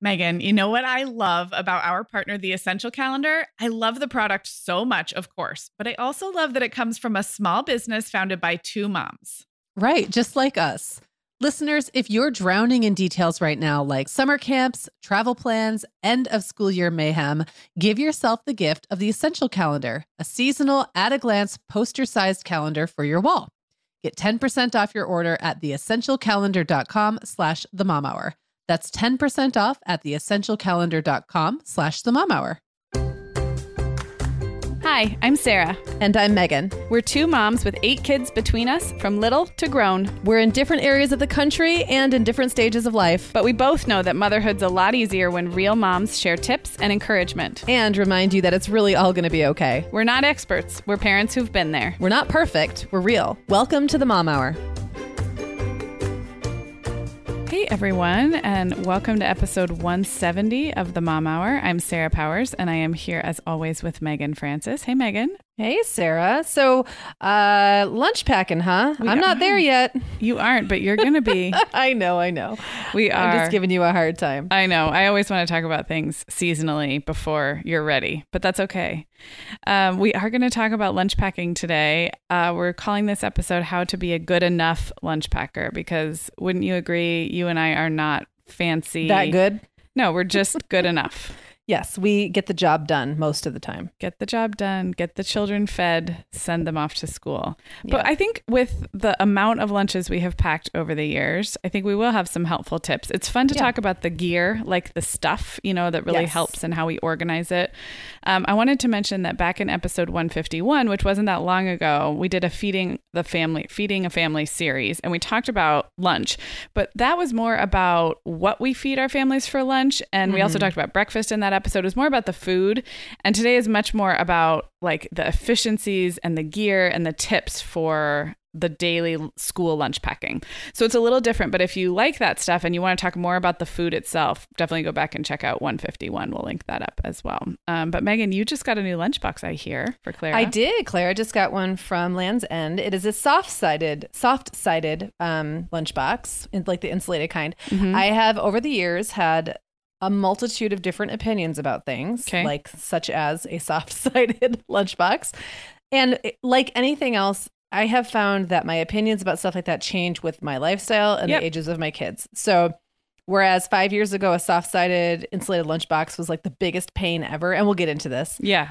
Megan, you know what I love about our partner, The Essential Calendar? I love the product so much, of course, but I also love that it comes from a small business founded by two moms. Right, just like us. Listeners, if you're drowning in details right now, like summer camps, travel plans, end of school year mayhem, give yourself the gift of The Essential Calendar, a seasonal, at-a-glance, poster-sized calendar for your wall. Get 10% off your order at theessentialcalendar.com/themomhour. That's 10% off at theessentialcalendar.com/themomhour. Hi, I'm Sarah. And I'm Megan. We're two moms with 8 kids between us, from little to grown. We're in different areas of the country and in different stages of life. But we both know that motherhood's a lot easier when real moms share tips and encouragement. And remind you that it's really all going to be okay. We're not experts. We're parents who've been there. We're not perfect. We're real. Welcome to the Mom Hour. Hey everyone, and welcome to episode 170 of the Mom Hour. I'm Sarah Powers, and I am here as always with Megan Francis. Hey Megan. Hey Sarah. So, lunch packing, huh? I'm not there yet. You aren't, but you're going to be. I know. We are. I'm just giving you a hard time. I know. I always want to talk about things seasonally before you're ready, but that's okay. We are going to talk about lunch packing today. We're calling this episode How to Be a Good Enough Lunch Packer, because wouldn't you agree, you and I are not fancy. That good? No, we're just good enough. Yes, we get the job done most of the time. Get the job done, get the children fed, send them off to school. Yeah. But I think with the amount of lunches we have packed over the years, I think we will have some helpful tips. It's fun to talk about the gear, like the stuff, that really helps and how we organize it. I wanted to mention that back in episode 151, which wasn't that long ago, we did a Feeding a Family series, and we talked about lunch. But that was more about what we feed our families for lunch. And we also talked about breakfast in that episode. Was more about the food, and today is much more about like the efficiencies and the gear and the tips for the daily school lunch packing. So it's a little different, but if you like that stuff and you want to talk more about the food itself, definitely go back and check out 151. We'll link that up as well. But Megan, you just got a new lunchbox, I hear, for Clara. I did. Clara just got one from Land's End. It is a soft-sided lunchbox, like the insulated kind. Mm-hmm. I have over the years had a multitude of different opinions about things, like such as a soft-sided lunchbox. And like anything else, I have found that my opinions about stuff like that change with my lifestyle and the ages of my kids. So whereas 5 years ago, a soft-sided insulated lunchbox was like the biggest pain ever, and we'll get into this. Yeah.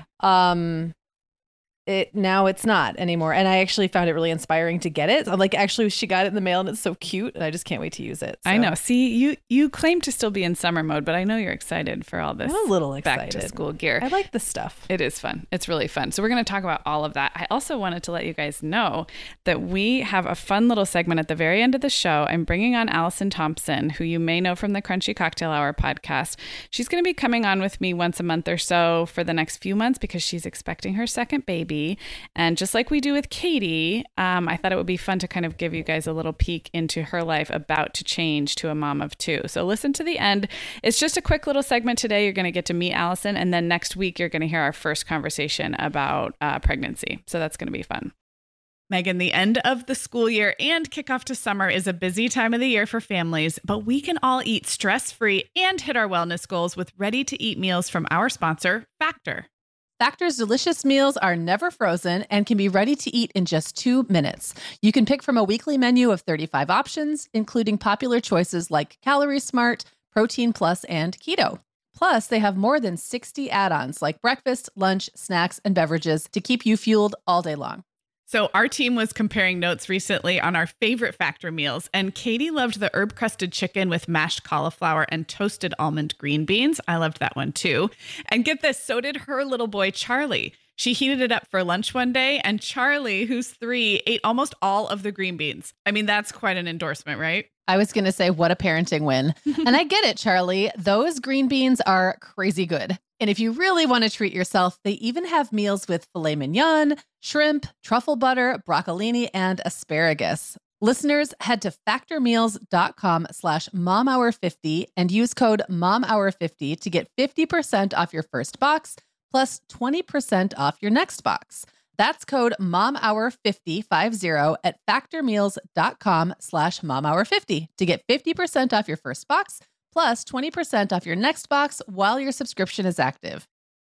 Now it's not anymore. And I actually found it really inspiring to get it. I'm like, actually, she got it in the mail and it's so cute. And I just can't wait to use it. So. I know. See, you claim to still be in summer mode, but I know you're excited for all this. I'm a little excited. Back to school gear. I like this stuff. It is fun. It's really fun. So we're going to talk about all of that. I also wanted to let you guys know that we have a fun little segment at the very end of the show. I'm bringing on Allison Thompson, who you may know from the Crunchy Cocktail Hour podcast. She's going to be coming on with me once a month or so for the next few months because she's expecting her second baby. And just like we do with Katie, I thought it would be fun to kind of give you guys a little peek into her life about to change to a mom of 2. So listen to the end. It's just a quick little segment today. You're going to get to meet Allison. And then next week, you're going to hear our first conversation about pregnancy. So that's going to be fun. Megan, the end of the school year and kickoff to summer is a busy time of the year for families, but we can all eat stress-free and hit our wellness goals with ready-to-eat meals from our sponsor, Factor. Factor's delicious meals are never frozen and can be ready to eat in just 2 minutes. You can pick from a weekly menu of 35 options, including popular choices like Calorie Smart, Protein Plus, and Keto. Plus, they have more than 60 add-ons like breakfast, lunch, snacks, and beverages to keep you fueled all day long. So our team was comparing notes recently on our favorite Factor meals, and Katie loved the herb-crusted chicken with mashed cauliflower and toasted almond green beans. I loved that one too. And get this, so did her little boy, Charlie. She heated it up for lunch one day, and Charlie, who's 3, ate almost all of the green beans. I mean, that's quite an endorsement, right? I was going to say, what a parenting win. And I get it, Charlie. Those green beans are crazy good. And if you really want to treat yourself, they even have meals with filet mignon, shrimp, truffle butter, broccolini, and asparagus. Listeners, head to factormeals.com/momhour50 and use code momhour50 to get 50% off your first box plus 20% off your next box. That's code momhour50 at factormeals.com/momhour50 to get 50% off your first box plus 20% off your next box while your subscription is active.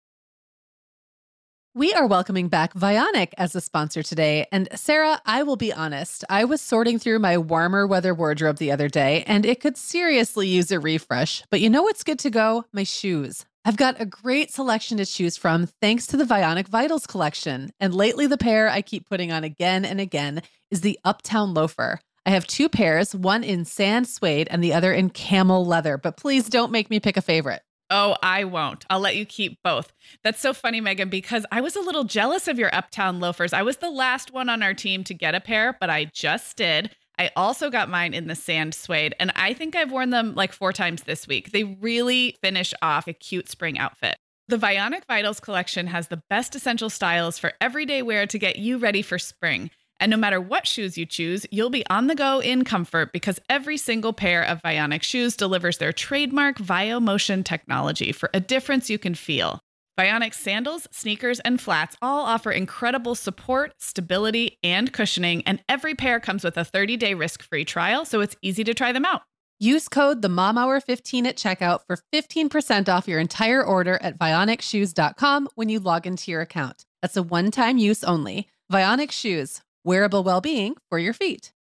We are welcoming back Vionic as a sponsor today. And Sarah, I will be honest, I was sorting through my warmer weather wardrobe the other day, and it could seriously use a refresh. But you know what's good to go? My shoes. I've got a great selection to choose from thanks to the Vionic Vitals collection. And lately, the pair I keep putting on again and again is the Uptown Loafer. I have two pairs, one in sand suede and the other in camel leather, but please don't make me pick a favorite. Oh, I won't. I'll let you keep both. That's so funny, Megan, because I was a little jealous of your Uptown loafers. I was the last one on our team to get a pair, but I just did. I also got mine in the sand suede, and I think I've worn them like 4 times this week. They really finish off a cute spring outfit. The Vionic Vitals collection has the best essential styles for everyday wear to get you ready for spring. And no matter what shoes you choose, you'll be on the go in comfort because every single pair of Vionic shoes delivers their trademark VioMotion technology for a difference you can feel. Vionic sandals, sneakers, and flats all offer incredible support, stability, and cushioning, and every pair comes with a 30-day risk-free trial, so it's easy to try them out. Use code TheMomHour15 at checkout for 15% off your entire order at VionicShoes.com when you log into your account. That's a one-time use only. Vionic Shoes. Wearable well-being for your feet.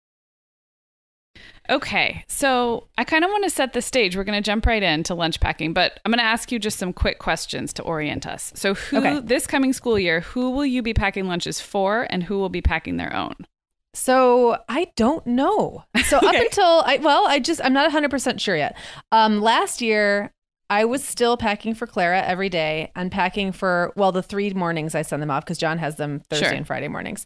Okay, so I kind of want to set the stage. We're going to jump right into lunch packing, but I'm going to ask you just some quick questions to orient us. So this coming school year, who will you be packing lunches for and who will be packing their own? So I don't know. So up until I'm not 100% sure yet. Last year, I was still packing for Clara every day and packing for, the 3 mornings I send them off because John has them Thursday and Friday mornings.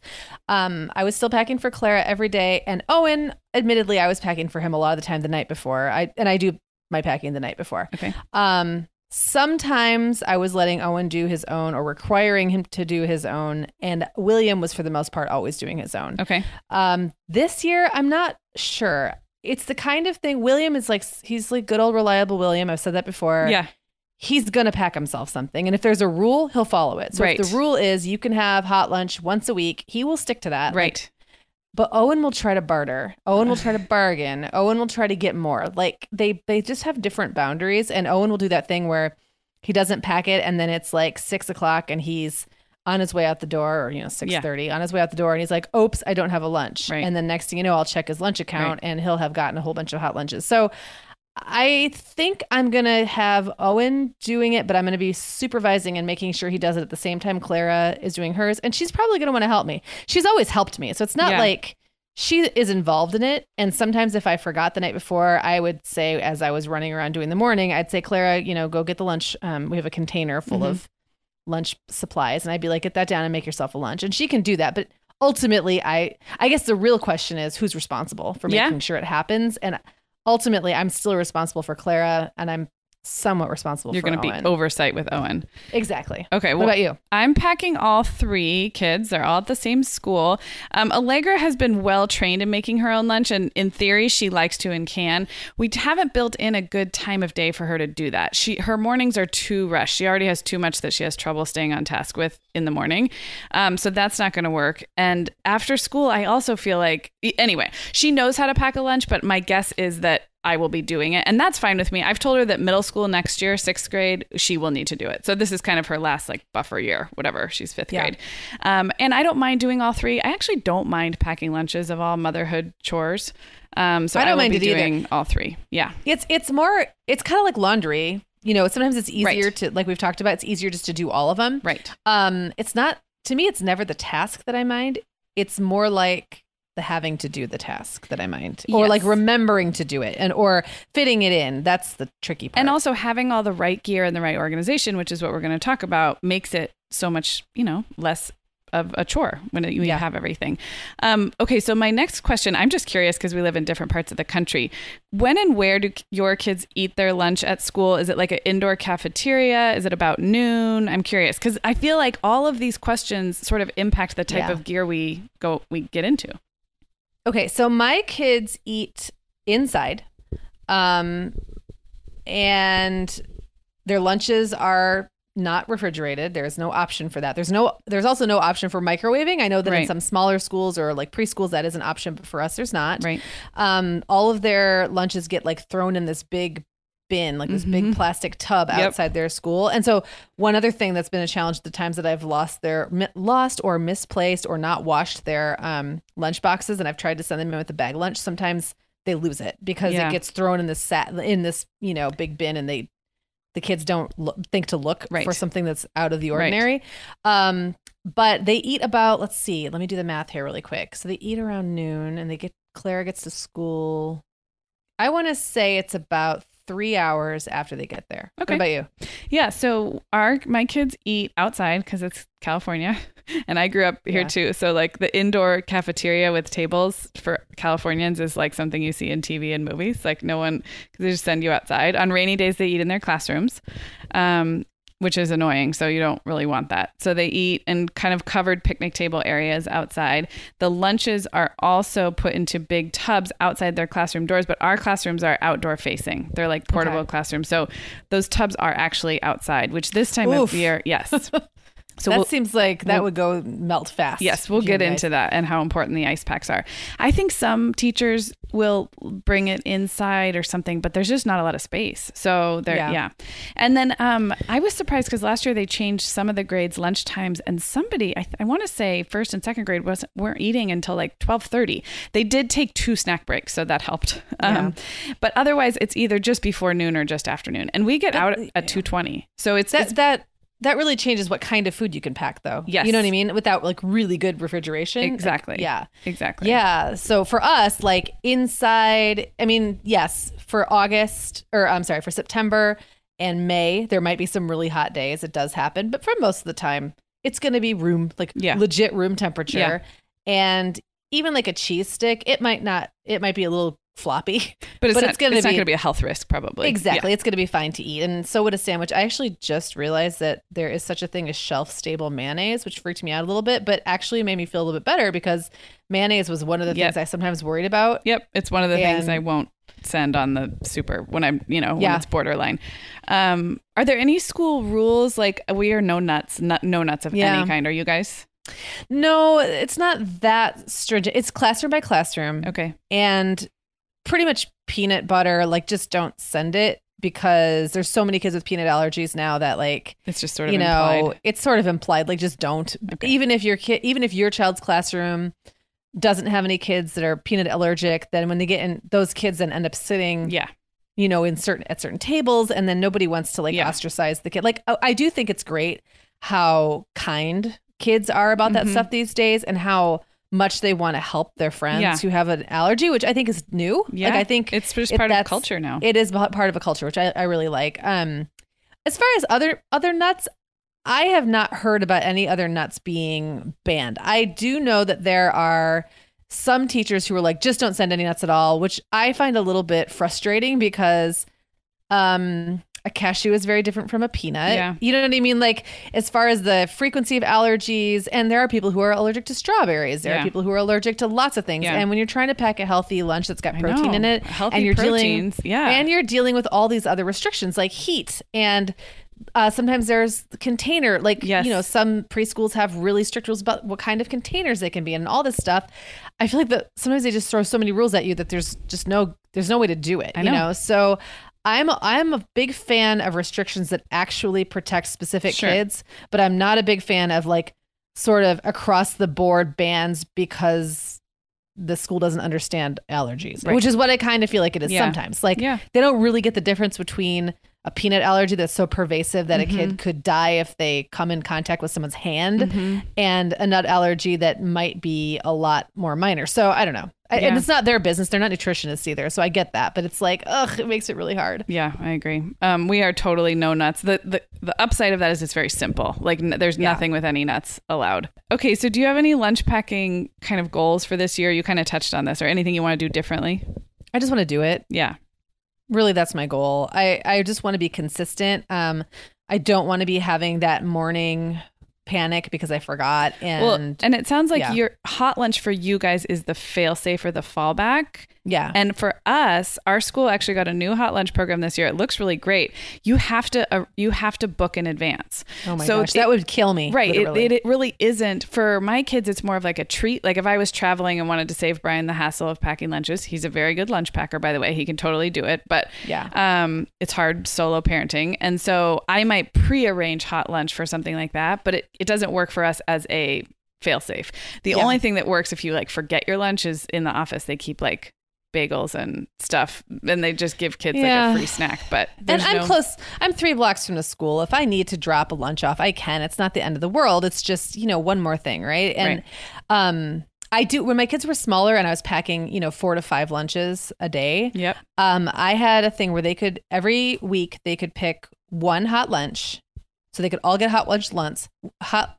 I was still packing for Clara every day. And Owen, admittedly, I was packing for him a lot of the time the night before. I do my packing the night before. Okay. Sometimes I was letting Owen do his own or requiring him to do his own. And William was, for the most part, always doing his own. Okay. This year, I'm not sure. It's the kind of thing, William is he's like good old reliable William. I've said that before. Yeah. He's going to pack himself something. And if there's a rule, he'll follow it. So if the rule is you can have hot lunch once a week, he will stick to that. Right. But Owen will try to barter. Owen will try to bargain. Owen will try to get more. Like they just have different boundaries. And Owen will do that thing where he doesn't pack it. And then it's like 6:00 and he's on his way out the door, or 6:30 on his way out the door, and he's like, oops, I don't have a lunch. Right. And then next thing you know, I'll check his lunch account and he'll have gotten a whole bunch of hot lunches. So I think I'm going to have Owen doing it, but I'm going to be supervising and making sure he does it at the same time Clara is doing hers. And she's probably going to want to help me. She's always helped me. So it's not like she is involved in it. And sometimes if I forgot the night before, I would say, as I was running around doing the morning, I'd say, Clara, go get the lunch. We have a container full of lunch supplies, and I'd be like, get that down and make yourself a lunch. And she can do that. But ultimately, I guess the real question is who's responsible for making sure it happens. And ultimately, I'm still responsible for Clara, and I'm somewhat responsible for Owen. You're going to be oversight with Owen. Exactly. Okay. What about you? I'm packing all 3 kids. They're all at the same school. Allegra has been well trained in making her own lunch, and in theory, she likes to and can. We haven't built in a good time of day for her to do that. Her mornings are too rushed. She already has too much that she has trouble staying on task with in the morning. So that's not going to work. And after school, I also feel like, anyway, she knows how to pack a lunch, but my guess is that I will be doing it. And that's fine with me. I've told her that middle school next year, 6th grade, she will need to do it. So this is kind of her last buffer year, whatever. She's 5th grade. And I don't mind doing all 3. I actually don't mind packing lunches of all motherhood chores. So I don't mind doing all 3. Yeah. It's kind of like laundry. Sometimes it's easier to, like we've talked about, it's easier just to do all of them. Right. It's not, to me, it's never the task that I mind. It's more like the having to do the task that I mind, or like remembering to do it or fitting it in. That's the tricky part. And also having all the right gear and the right organization, which is what we're going to talk about, makes it so much, less of a chore when you have everything. Okay. So my next question, I'm just curious because we live in different parts of the country. When and where do your kids eat their lunch at school? Is it like an indoor cafeteria? Is it about noon? I'm curious because I feel like all of these questions sort of impact the type of gear we get into. Okay, so my kids eat inside, and their lunches are not refrigerated. There's no option for that. There's also no option for microwaving. I know that in some smaller schools or like preschools that is an option, but for us there's not. Right. All of their lunches get thrown in this big bin, like this big plastic tub outside their school. And so one other thing that's been a challenge, the times that I've lost or misplaced or not washed their lunch boxes, and I've tried to send them in with a bag lunch, sometimes they lose it because it gets thrown in this big bin, and the kids don't think to look for something that's out of the ordinary. But they eat about, let's see, let me do the math here really quick. So they eat around noon, and Clara gets to school. I want to say it's about 3 hours after they get there. Okay. What about you? Yeah. So my kids eat outside because it's California, and I grew up here too. So like the indoor cafeteria with tables for Californians is like something you see in TV and movies. Like no one, because they just send you outside. On rainy days, they eat in their classrooms, which is annoying. So you don't really want that. So they eat in kind of covered picnic table areas outside. The lunches are also put into big tubs outside their classroom doors, but our classrooms are outdoor facing. They're like portable classrooms. So those tubs are actually outside, which this time of year, yes. So that seems like that would go melt fast. Yes, we'll get into that and how important the ice packs are. I think some teachers will bring it inside or something, but there's just not a lot of space. So And then I was surprised because last year they changed some of the grades' lunch times, and somebody, I want to say first and second grade weren't eating until like 12:30. They did take 2 snack breaks, so that helped. But otherwise, it's either just before noon or just afternoon, and we get out at 2:20. So it's that really changes what kind of food you can pack, though. Yes. You know what I mean? Without like really good refrigeration. Exactly. Exactly. Yeah. Yeah. So for us, like inside, I mean, yes, for September and May, there might be some really hot days. It does happen. But for most of the time, it's going to be legit room temperature. Yeah. And even like a cheese stick, it might be a little floppy, but it's not going to be a health risk, probably. Exactly. Yeah. It's going to be fine to eat. And so would a sandwich. I actually just realized that there is such a thing as shelf-stable mayonnaise, which freaked me out a little bit, but actually made me feel a little bit better because mayonnaise was one of the things I sometimes worried about. Yep. It's one of the things I won't send on the super when I'm, when it's borderline. Are there any school rules? Like we are no nuts of any kind. Are you guys? No, it's not that stringent. It's classroom by classroom. Okay. And pretty much peanut butter, like just don't send it because there's so many kids with peanut allergies now that like it's just sort of implied. It's sort of implied, like just don't. Okay. Even if your child's classroom doesn't have any kids that are peanut allergic, then when they get in, those kids then end up sitting at certain tables, and then nobody wants to ostracize the kid. Like I do think it's great how kind kids are about that stuff these days, and how much they want to help their friends who have an allergy, which I think is new. Yeah. Like I think it's just part of the culture now. It is part of a culture, which I really like. As far as other nuts, I have not heard about any other nuts being banned. I do know that there are some teachers who are like, just don't send any nuts at all, which I find a little bit frustrating because a cashew is very different from a peanut. Yeah. You know what I mean? Like as far as the frequency of allergies, and there are people who are allergic to strawberries. There are people who are allergic to lots of things. Yeah. And when you're trying to pack a healthy lunch that's got protein in it, and you're dealing with all these other restrictions like heat, and sometimes there's container, some preschools have really strict rules about what kind of containers they can be in and all this stuff. I feel like that sometimes they just throw so many rules at you that there's no way to do it. I know. So I'm a big fan of restrictions that actually protect specific kids, but I'm not a big fan of like sort of across the board bans because the school doesn't understand allergies, which is what I kind of feel like it is sometimes. Like they don't really get the difference between a peanut allergy that's so pervasive that a kid could die if they come in contact with someone's hand, and a nut allergy that might be a lot more minor. So I don't know. And it's not their business. They're not nutritionists either. So I get that. But it's like, it makes it really hard. Yeah, I agree. We are totally no nuts. The upside of that is it's very simple. Like there's nothing with any nuts allowed. Okay, so do you have any lunch packing kind of goals for this year? You kind of touched on this, or anything you want to do differently? I just want to do it. Yeah. Really, that's my goal. I just want to be consistent. I don't want to be having that morning panic because I forgot. And it sounds like your hot lunch for you guys is the fail safe or the fallback. Yeah. And for us, our school actually got a new hot lunch program this year. It looks really great. You have to book in advance. Oh my gosh, that would kill me. Right. It really isn't. For my kids, it's more of like a treat. Like if I was traveling and wanted to save Brian the hassle of packing lunches, he's a very good lunch packer, by the way. He can totally do it. But it's hard solo parenting. And so I might pre-arrange hot lunch for something like that, but it doesn't work for us as a fail-safe. The only thing that works if you like forget your lunch is in the office, they keep like bagels and stuff, and they just give kids like a free snack. But I'm close. I'm 3 blocks from the school. If I need to drop a lunch off, I can. It's not the end of the world. It's just, one more thing, right? And I do, when my kids were smaller and I was packing, 4 to 5 lunches a day. Yep. I had a thing where they could, every week they could pick one hot lunch. So they could all get hot lunch once. Hot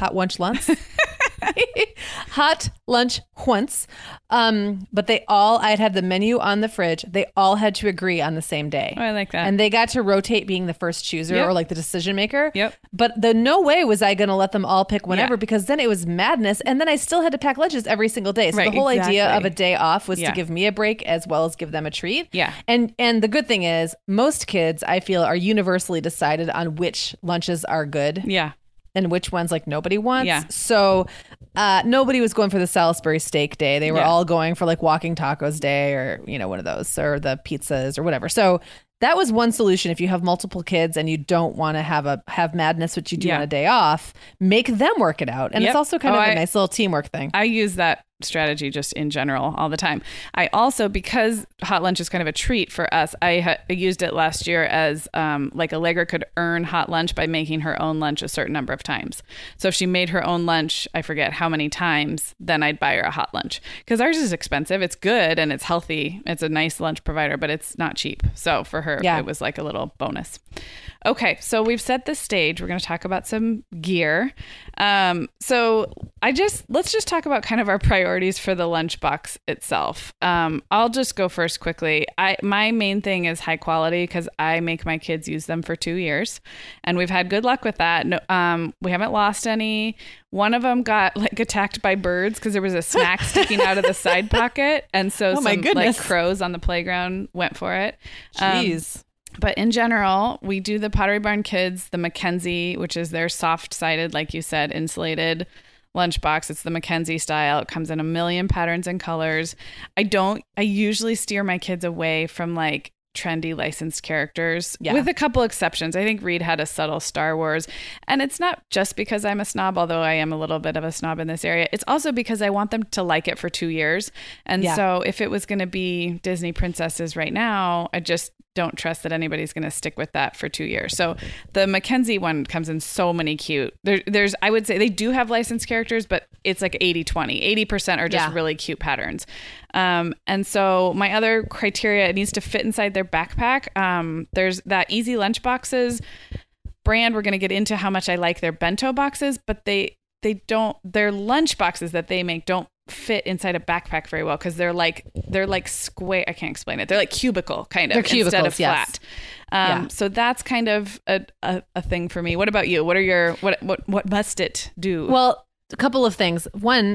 lunch once. But I'd have the menu on the fridge. They all had to agree on the same day. Oh, I like that. And they got to rotate being the first chooser or like the decision maker. Yep. But no way was I going to let them all pick whenever because then it was madness. And then I still had to pack lunches every single day. So the whole idea of a day off was to give me a break as well as give them a treat. Yeah. And the good thing is most kids, I feel, are universally decided on which lunches are good. Yeah. And which ones like nobody wants. Yeah. So nobody was going for the Salisbury steak day. They were all going for like walking tacos day or, one of those, or the pizzas or whatever. So that was one solution. If you have multiple kids and you don't want to have madness, which you do on a day off, make them work it out. And it's also kind of a nice little teamwork thing. I use that strategy just in general all the time. I also, because hot lunch is kind of a treat for us, I used it last year as like Allegra could earn hot lunch by making her own lunch a certain number of times. So if she made her own lunch, I forget how many times, then I'd buy her a hot lunch, because ours is expensive. It's good and it's healthy. It's a nice lunch provider, but it's not cheap. So for her, it was like a little bonus. Okay, so we've set the stage. We're going to talk about some gear. So let's just talk about kind of our priorities for the lunchbox itself. I'll just go first quickly. My main thing is high quality, because I make my kids use them for 2 years, and we've had good luck with that. No, we haven't lost any. One of them got like attacked by birds because there was a snack sticking out of the side pocket, and so some like crows on the playground went for it. Jeez. But in general, we do the Pottery Barn Kids, the Mackenzie, which is their soft-sided, like you said, insulated lunchbox. It's the Mackenzie style. It comes in a million patterns and colors. I usually steer my kids away from like trendy licensed characters, with a couple exceptions. I think Reed had a subtle Star Wars, and it's not just because I'm a snob, although I am a little bit of a snob in this area. It's also because I want them to like it for 2 years. And so if it was going to be Disney princesses right now, I just don't trust that anybody's going to stick with that for 2 years. So the Mackenzie one comes in so many cute. There's, I would say they do have licensed characters, but it's like 80-20. 80% are just really cute patterns. And so my other criteria, it needs to fit inside their backpack. There's that Easy Lunch Boxes brand. We're going to get into how much I like their bento boxes, but their lunch boxes that they make don't fit inside a backpack very well, because they're like square. I can't explain it. They're like cubicle kind of, instead of flat. So that's kind of a thing for me. What about you? What are your what must it do? Well, a couple of things. One,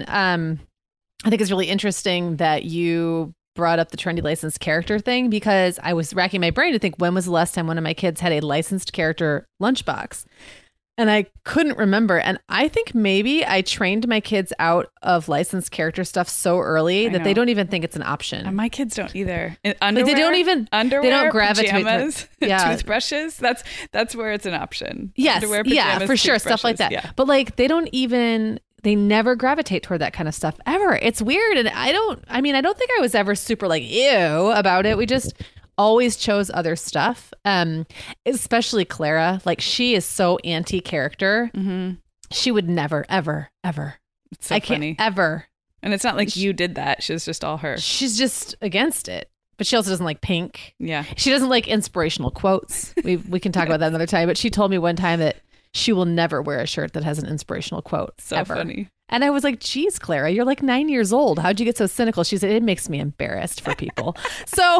I think it's really interesting that you brought up the trendy licensed character thing, because I was racking my brain to think, when was the last time one of my kids had a licensed character lunchbox? And I couldn't remember. And I think maybe I trained my kids out of licensed character stuff so early that they don't even think it's an option. And my kids don't either. Underwear, like they don't even underwear, they don't gravitate pajamas, toothbrushes. That's where it's an option. Yes, underwear, pajamas, for sure, stuff like that. Yeah. But like they never gravitate toward that kind of stuff ever. It's weird. And I don't think I was ever super like ew about it. We just always chose other stuff. Especially Clara. Like, she is so anti-character. Mm-hmm. She would never, ever, ever. It's so funny. Can't ever. And it's not like you did that. She's just all her. She's just against it. But she also doesn't like pink. Yeah. She doesn't like inspirational quotes. We can talk about that another time. But she told me one time that she will never wear a shirt that has an inspirational quote. So ever. Funny. And I was like, geez, Clara, you're like 9 years old. How'd you get so cynical? She said, it makes me embarrassed for people. So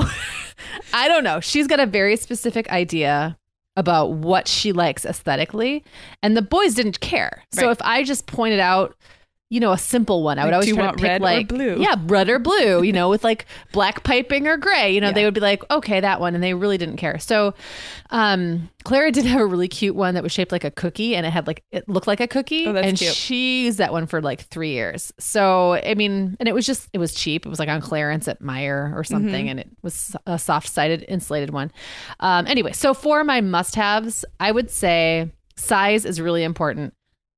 I don't know. She's got a very specific idea about what she likes aesthetically. And the boys didn't care. So if I just pointed out a simple one. I would always try to pick red like or blue? Yeah, red or blue, with like black piping or gray. They would be like, okay, that one, and they really didn't care. So, Clara did have a really cute one that was shaped like a cookie, and it looked like a cookie, and cute. she used that one for like 3 years. So, I mean, and it was cheap. It was like on clearance at Meijer or something, and it was a soft-sided insulated one. Anyway, so for my must-haves, I would say size is really important.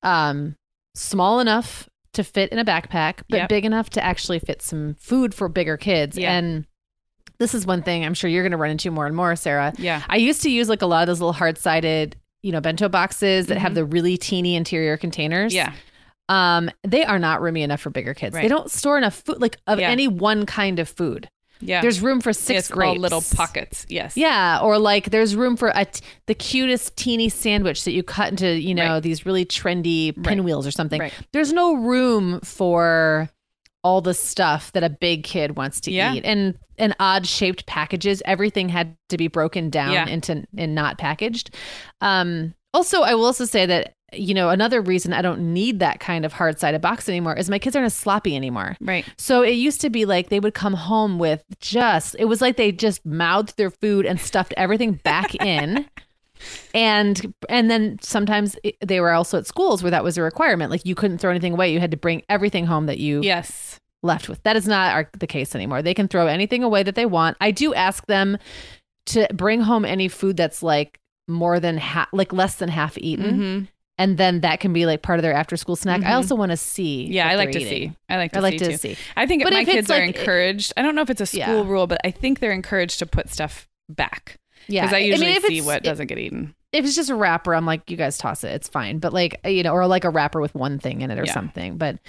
Small enough to fit in a backpack, but big enough to actually fit some food for bigger kids. Yeah. And this is one thing I'm sure you're going to run into more and more, Sarah. Yeah. I used to use like a lot of those little hard-sided, bento boxes that have the really teeny interior containers. Yeah. They are not roomy enough for bigger kids. Right. They don't store enough food, like any one kind of food. Yeah. There's room for 6 grapes. All little pockets. Yes. Yeah. Or like there's room for the cutest teeny sandwich that you cut into, these really trendy pinwheels or something. Right. There's no room for all the stuff that a big kid wants to eat. And odd shaped packages. Everything had to be broken down and not packaged. Also, I will also say that another reason I don't need that kind of hard-sided box anymore is my kids aren't as sloppy anymore. Right. So it used to be like they would come home with it was like they just mouthed their food and stuffed everything back in. And then sometimes they were also at schools where that was a requirement. Like you couldn't throw anything away. You had to bring everything home that you left with. That is not the case anymore. They can throw anything away that they want. I do ask them to bring home any food that's like more than less than half eaten. Mm-hmm. And then that can be like part of their after school snack. Mm-hmm. I also want to see. Yeah, I like to see. I like to see. I think my kids are encouraged. I don't know if it's a school rule, but I think they're encouraged to put stuff back. Yeah. Because I usually see what doesn't get eaten. If it's just a wrapper, I'm like, you guys toss it. It's fine. But like, or like a wrapper with one thing in it or something. But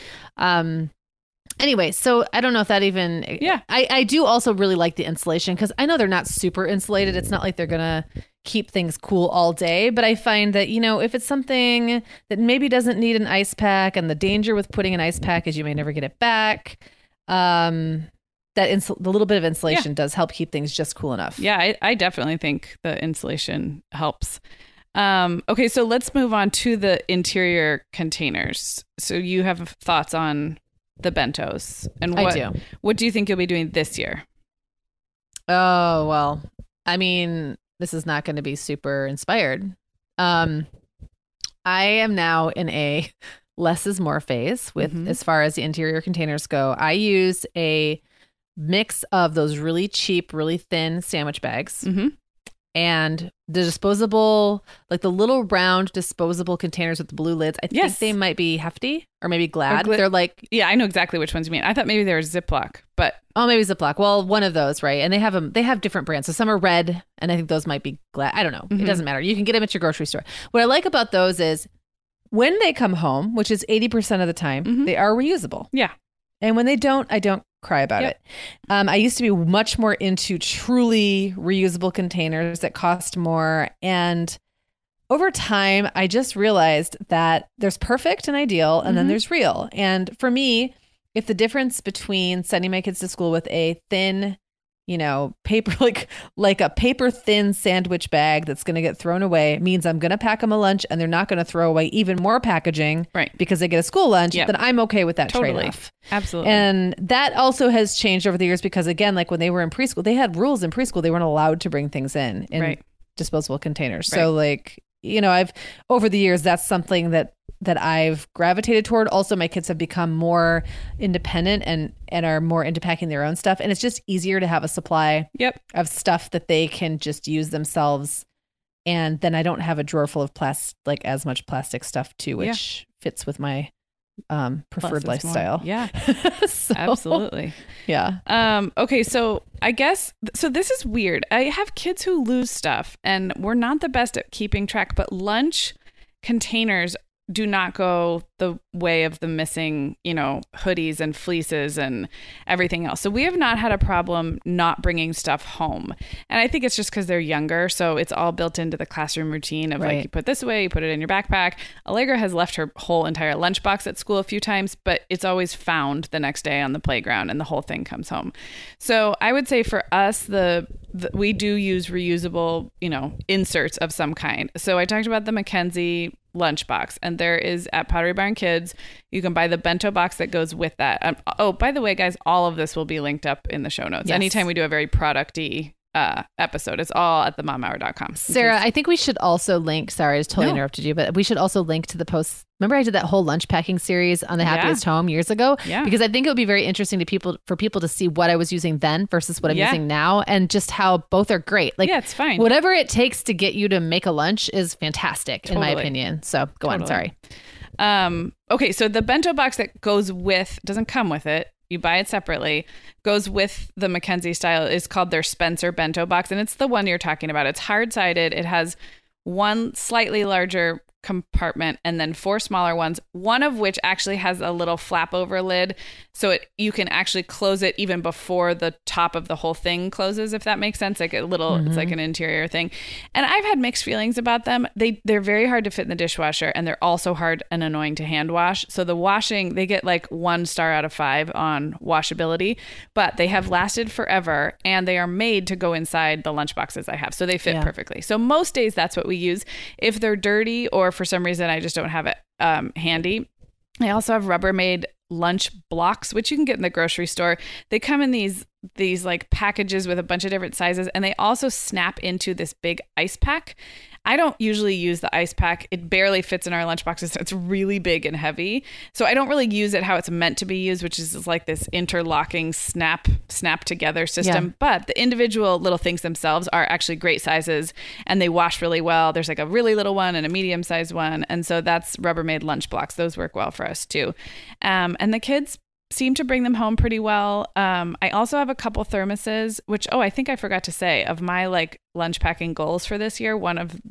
anyway, so I don't know if that even. Yeah. I do also really like the insulation because I know they're not super insulated. It's not like they're going to keep things cool all day. But I find that, if it's something that maybe doesn't need an ice pack, and the danger with putting an ice pack is you may never get it back. The little bit of insulation does help keep things just cool enough. Yeah, I definitely think the insulation helps. Okay, so let's move on to the interior containers. So you have thoughts on the bentos. And what do you think you'll be doing this year? Oh, well, I mean, this is not going to be super inspired. I am now in a less is more phase with as far as the interior containers go. I use a mix of those really cheap, really thin sandwich bags and the disposable, like the little round disposable containers with the blue lids. I think they might be Hefty or maybe Glad. They're like, I know exactly which ones you mean. I thought maybe they were Ziploc, but maybe Ziploc. Well, one of those, right? And they have different brands. So some are red, and I think those might be Glad. I don't know. It doesn't matter. You can get them at your grocery store. What I like about those is when they come home, which is 80% of the time, they are reusable. Yeah. And when they don't, I don't cry about it. I used to be much more into truly reusable containers that cost more. And over time, I just realized that there's perfect and ideal, and then there's real. And for me, if the difference between sending my kids to school with a thin, paper, like a paper thin sandwich bag that's going to get thrown away means I'm going to pack them a lunch and they're not going to throw away even more packaging because they get a school lunch, then I'm okay with that trade-off. Absolutely. And that also has changed over the years because, again, like when they were in preschool, they had rules in preschool. They weren't allowed to bring things in disposable containers. So like, I've over the years, that's something that I've gravitated toward. Also, my kids have become more independent and are more into packing their own stuff. And it's just easier to have a supply of stuff that they can just use themselves. And then I don't have a drawer full of as much plastic stuff too, which fits with my preferred lifestyle. Yeah, absolutely. Yeah. Okay. So I guess, this is weird. I have kids who lose stuff and we're not the best at keeping track, but lunch containers do not go the way of the missing, hoodies and fleeces and everything else. So we have not had a problem not bringing stuff home. And I think it's just because they're younger. So it's all built into the classroom routine of like, you put this away, you put it in your backpack. Allegra has left her whole entire lunchbox at school a few times, but it's always found the next day on the playground and the whole thing comes home. So I would say for us, we do use reusable, inserts of some kind. So I talked about the Mackenzie lunchbox, and there is at Pottery Barn Kids, you can buy the bento box that goes with that. Oh, by the way, guys, all of this will be linked up in the show notes. Yes. Anytime we do a very product-y episode, it's all at themomhour.com. Sarah, I think we should also link, sorry, I just totally interrupted you, but we should also link to the posts. Remember I did that whole lunch packing series on the Happiest Home years ago? Yeah. Because I think it would be very interesting for people to see what I was using then versus what I'm using now, and just how both are great. Like, it's fine. Whatever it takes to get you to make a lunch is fantastic, in my opinion. So go on, sorry. Okay, so the bento box that goes with, doesn't come with it, you buy it separately, goes with the Mackenzie style, is called their Spencer bento box. And it's the one you're talking about. It's hard-sided. It has one slightly larger compartment and then 4 smaller ones, one of which actually has a little flap over lid, so you can actually close it even before the top of the whole thing closes, if that makes sense. Like a little, it's like an interior thing. And I've had mixed feelings about them. They're very hard to fit in the dishwasher, and they're also hard and annoying to hand wash. So the washing, they get like 1 star out of 5 on washability, but they have lasted forever, and they are made to go inside the lunch boxes I have, so they fit perfectly. So most days that's what we use. If they're dirty, or for some reason I just don't have it handy, I also have Rubbermaid lunch blocks, which you can get in the grocery store. They come in these like packages with a bunch of different sizes, and they also snap into this big ice pack. I don't usually use the ice pack. It barely fits in our lunch boxes. It's really big and heavy. So I don't really use it how it's meant to be used, which is like this interlocking snap together system. Yeah. But the individual little things themselves are actually great sizes, and they wash really well. There's like a really little one and a medium sized one. And so that's Rubbermaid lunch blocks. Those work well for us too. And the kids seem to bring them home pretty well. I also have a couple thermoses, which, I think I forgot to say, of my like lunch packing goals for this year, one of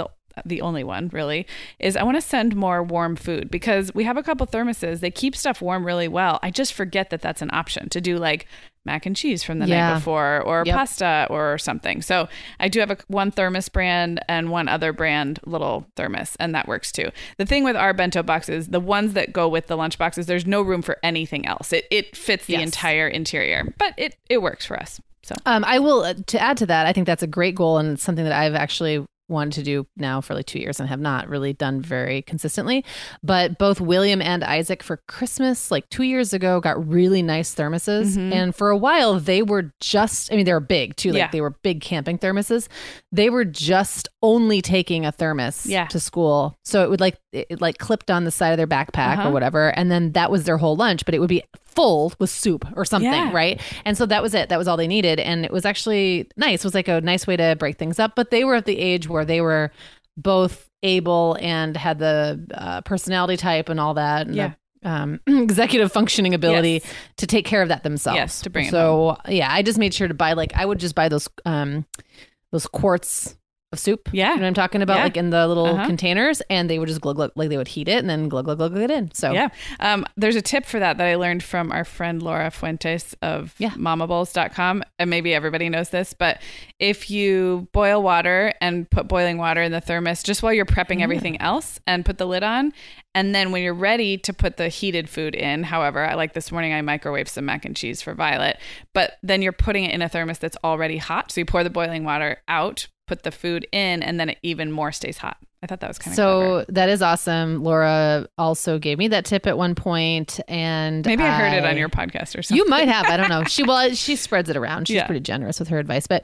the only one really, is I want to send more warm food, because we have a couple thermoses. They keep stuff warm really well. I just forget that that's an option to do, like mac and cheese from the night before, or pasta or something. So I do have one thermos brand and one other brand little thermos, and that works too. The thing with our bento boxes, the ones that go with the lunch boxes, there's no room for anything else. It fits the entire interior, but it works for us. So I will, to add to that, I think that's a great goal, and it's something that I've actually wanted to do now for like 2 years and have not really done very consistently. But both William and Isaac for Christmas, like 2 years ago, got really nice thermoses. And for a while they were just, they were big too. Like they were big camping thermoses. They were just only taking a thermos to school. So it would it clipped on the side of their backpack or whatever. And then that was their whole lunch, but it would be full with soup or something, right? And so that was it. That was all they needed. And it was actually nice. It was like a nice way to break things up. But they were at the age where they were both able and had the personality type and all that. And the, executive functioning ability to take care of that themselves. Yes, to bring it home. I just made sure to buy, I would just buy those quarts of soup. Yeah. You know what I'm talking about? Like in the little containers, and they would just glug, glug, like they would heat it and then glug, glug, glug it in. So there's a tip for that I learned from our friend Laura Fuentes of mamabowls.com. And maybe everybody knows this, but if you boil water and put boiling water in the thermos just while you're prepping everything else, and put the lid on, and then when you're ready to put the heated food in, however, like this morning I microwaved some mac and cheese for Violet, but then you're putting it in a thermos that's already hot. So you pour the boiling water out, put the food in, and then it even more stays hot. I thought that was kind of clever. That is awesome. Laura also gave me that tip at one point, and maybe I heard it on your podcast or something. You might have. I don't know. She spreads it around. She's pretty generous with her advice, but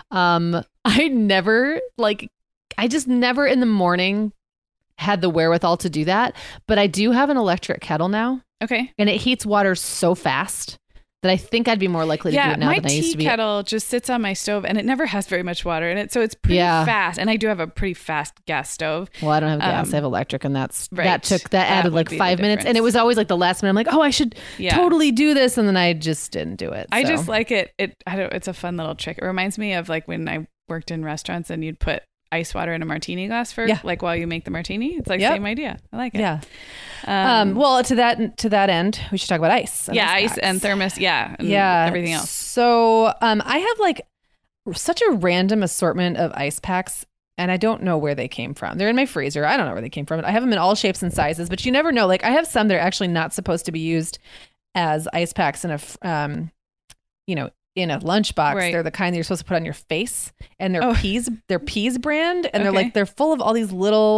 I just never in the morning had the wherewithal to do that. But I do have an electric kettle now. Okay. And it heats water so fast that I think I'd be more likely to do it now than I used to be. My tea kettle just sits on my stove, and it never has very much water in it, so it's pretty fast. And I do have a pretty fast gas stove. Well, I don't have gas; I have electric, and that added like 5 minutes, and it was always like the last minute. I'm like, I should totally do this, and then I just didn't do it. I just like it. It's a fun little trick. It reminds me of like when I worked in restaurants, and you'd put ice water in a martini glass for like while you make the martini. It's like same idea. I like it. Yeah. Well, to that end, we should talk about ice. Ice and thermos. And everything else. So I have like such a random assortment of ice packs, and I don't know where they came from. They're in my freezer. I don't know where they came from. I have them in all shapes and sizes, but you never know. Like I have some that are actually not supposed to be used as ice packs in a, in a lunchbox. Right. They're the kind that you're supposed to put on your face, and they're peas brand, and they're full of all these little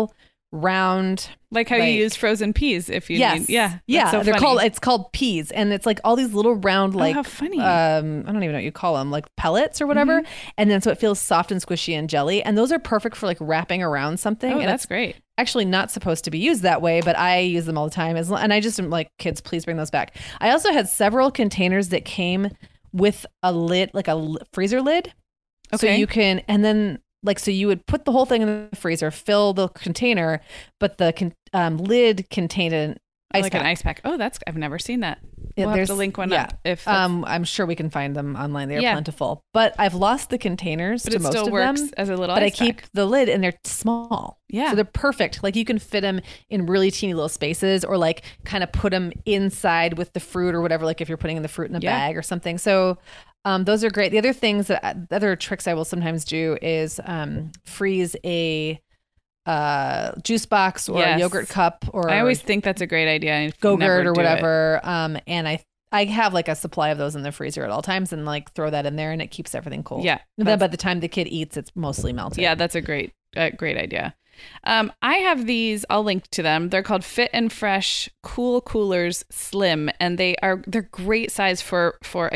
round, like how you use frozen peas if you need. Yeah. So it's called peas, and it's like all these little round, like, how funny. I don't even know what you call them, like pellets or whatever. And then so it feels soft and squishy and jelly, and those are perfect for like wrapping around something. And that's great. Actually not supposed to be used that way, but I use them all the time. And I just am like, kids, please bring those back. I also had several containers that came with a lid, like a freezer lid. Okay. So you can, and then like, so you would put the whole thing in the freezer, fill the container, but the lid contained an ice pack. An ice pack. Oh, I've never seen that. We'll have to link one up. If I'm sure we can find them online. They're plentiful. But I've lost the containers to most of them. But it still works as a little ice pack. But I keep the lid, and they're small. Yeah. So they're perfect. Like you can fit them in really teeny little spaces, or like kind of put them inside with the fruit or whatever, like if you're putting in the fruit in a bag or something. So those are great. The other tricks I will sometimes do is freeze a juice box or a yogurt cup, or I always think that's a great idea. Go-Gurt or whatever. And I have like a supply of those in the freezer at all times, and like throw that in there, and it keeps everything cold. Yeah. And then by the time the kid eats, it's mostly melted. Yeah, that's a great idea. I have these, I'll link to them. They're called Fit and Fresh Cool Coolers Slim, and they're great size for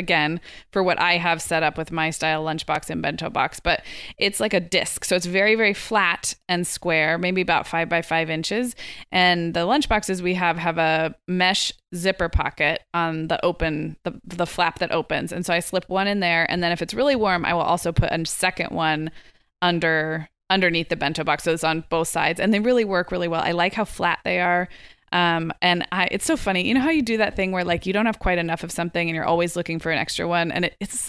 what I have set up with my style lunchbox and bento box. But it's like a disc, so it's very, very flat and square, maybe about 5 by 5 inches. And the lunchboxes we have a mesh zipper pocket on the flap that opens, and so I slip one in there, and then if it's really warm, I will also put a second one underneath the bento box, so it's on both sides, and they really work really well. I like how flat they are. It's so funny. You know how you do that thing where like you don't have quite enough of something and you're always looking for an extra one, and it's